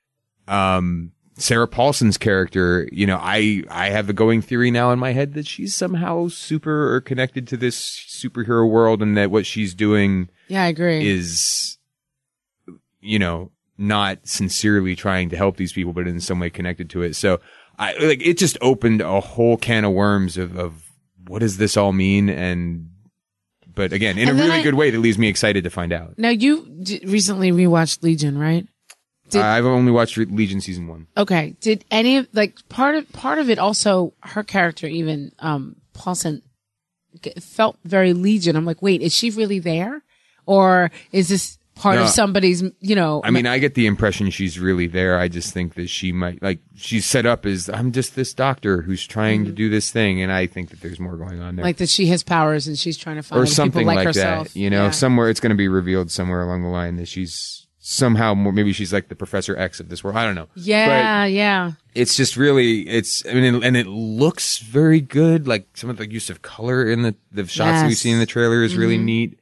Sarah Paulson's character, you know, I have a going theory now in my head that she's somehow super or connected to this superhero world, and that what she's doing, I agree, is, you know, not sincerely trying to help these people, but in some way connected to it. So it just opened a whole can of worms of what does this all mean? But again, in a really good way that leaves me excited to find out. Now, you recently rewatched Legion, right? I've only watched Legion season 1. Okay. Did any of, like, part of it also, her character even, Paulson, felt very Legion. I'm like, wait, is she really there? Or is this part of somebody's, I mean, I get the impression she's really there. I just think that she might, like, she's set up as, I'm just this doctor who's trying to do this thing, and I think that there's more going on there. like that she has powers and she's trying to find or other something people like like herself. that. Somewhere it's going to be revealed somewhere along the line that she's somehow more, maybe she's like the Professor X of this world. I don't know. Yeah. It's just really, and it looks very good. Like some of the use of color in the shots that we've seen in the trailer is really neat.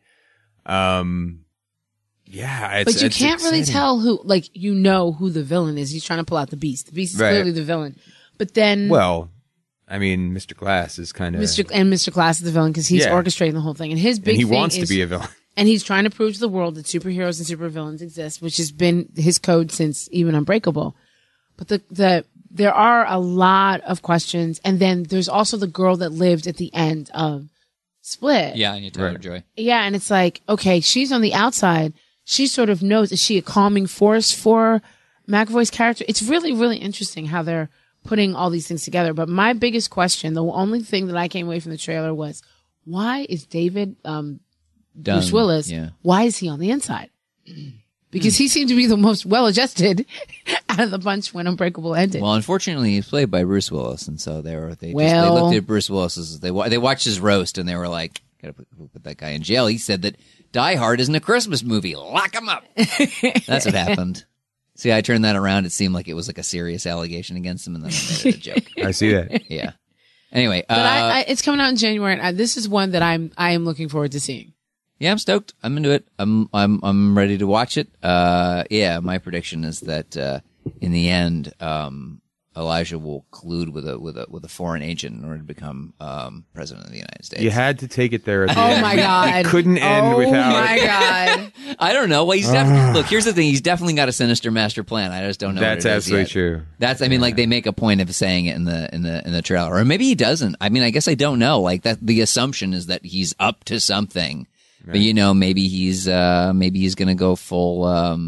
Yeah, but you can't really tell who, like, who the villain is. He's trying to pull out the Beast. The Beast is clearly the villain. But then, well, I mean, Mr. Glass is kind of Mr. Glass is the villain because he's orchestrating the whole thing, and his big and he thing wants is, to be a villain, and he's trying to prove to the world that superheroes and supervillains exist, which has been his code since even Unbreakable. But there are a lot of questions, and then there's also the girl that lived at the end of Split. Yeah, Anya Taylor-Joy. Yeah, and it's like, okay, she's on the outside. She sort of knows, is she a calming force for McAvoy's character? It's really, really interesting how they're putting all these things together. But my biggest question, the only thing that I came away from the trailer was, why is David, Bruce Willis, why is he on the inside? Because he seemed to be the most well-adjusted out of the bunch when Unbreakable ended. Well, unfortunately, he's played by Bruce Willis, and so they looked at Bruce Willis as they watched his roast, and they were like, "Gotta put that guy in jail." He said that Die Hard isn't a Christmas movie. Lock him up. That's what happened. See, I turned that around. It seemed like it was like a serious allegation against him, and then I made it a joke. I see that. Yeah. Anyway, but it's coming out in January, and this is one that I am looking forward to seeing. Yeah, I'm stoked. I'm into it. I'm ready to watch it. Yeah, my prediction is that in the end, Elijah will collude with a foreign agent in order to become president of the United States. You had to take it there at the end. Oh my God! It couldn't end without. Oh my God! I don't know. Well, look. Here's the thing. He's definitely got a sinister master plan. I just don't know. That's what it is absolutely yet. true. That's. I mean, like they make a point of saying it in the trailer, or maybe he doesn't. I mean, I guess I don't know. Like that. The assumption is that he's up to something. Right. But maybe he's gonna go full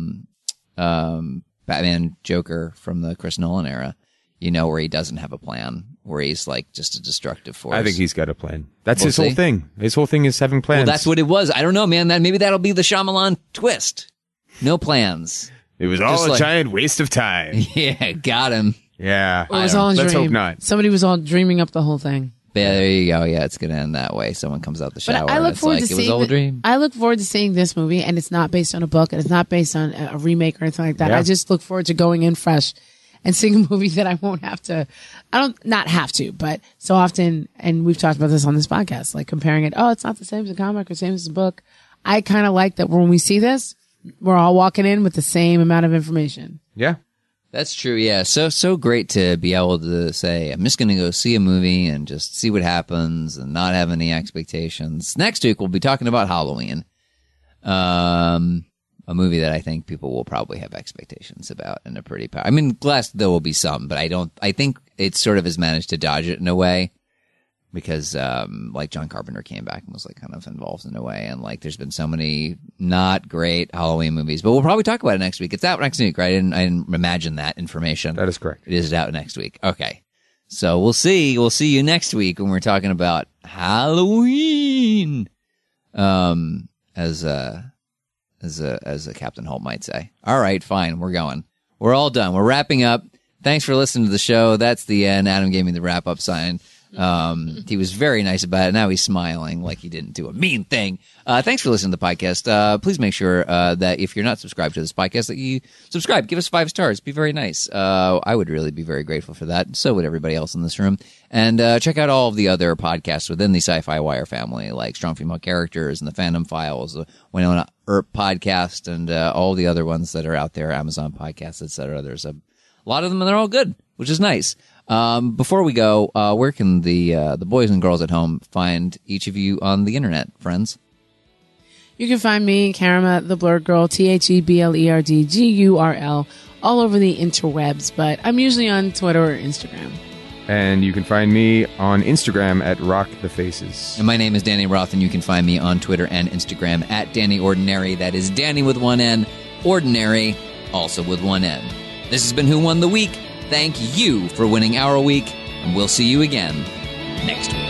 Batman Joker from the Chris Nolan era. Where he doesn't have a plan, where he's like just a destructive force. I think he's got a plan. That's his whole thing. His whole thing is having plans. Well, that's what it was. I don't know, man. Maybe that'll be the Shyamalan twist. No plans. It was all a giant waste of time. Yeah, got him. Yeah. It was all a dream. Let's hope not. Somebody was all dreaming up the whole thing. There you go. Yeah, it's going to end that way. Someone comes out the shower. But I look forward to seeing it was all a dream. I look forward to seeing this movie, and it's not based on a book, and it's not based on a remake or anything like that. Yeah. I just look forward to going in fresh and seeing a movie that I won't have to. Not have to, but so often, and we've talked about this on this podcast, like comparing it. Oh, it's not the same as a comic or same as a book. I kind of like that when we see this, we're all walking in with the same amount of information. Yeah. That's true. Yeah. So great to be able to say, I'm just going to go see a movie and just see what happens and not have any expectations. Next week, we'll be talking about Halloween. A movie that I think people will probably have expectations about in a pretty I mean, Glass, there will be some, but I think it sort of has managed to dodge it in a way because, like John Carpenter came back and was like kind of involved in a way. And like, there's been so many not great Halloween movies, but we'll probably talk about it next week. It's out next week, right? I didn't imagine that information. That is correct. It is out next week. Okay. So we'll see. We'll see you next week when we're talking about Halloween. As a Captain Holt might say. All right, fine. We're going. We're all done. We're wrapping up. Thanks for listening to the show. That's the end. Adam gave me the wrap up sign. He was very nice about it. Now he's smiling like he didn't do a mean thing. Thanks for listening to the podcast. Please make sure that if you're not subscribed to this podcast, that you subscribe. Give us 5 stars. Be very nice. I would really be very grateful for that. So would everybody else in this room. And check out all of the other podcasts within the Sci-Fi Wire family, like Strong Female Characters and the Fandom Files, the Winona Earp podcast, and all the other ones that are out there, Amazon podcasts, etc. There's a lot of them, and they're all good, which is nice. Before we go, where can the boys and girls at home find each of you on the internet, friends? You can find me, Karama, the Blurred Girl, TheBlerdGurl, all over the interwebs, but I'm usually on Twitter or Instagram. And you can find me on Instagram at RockTheFaces. And my name is Danny Roth, and you can find me on Twitter and Instagram at Danny Ordinary. That is Danny with one N, Ordinary, also with one N. This has been Who Won the Week. Thank you for winning our week, and we'll see you again next week.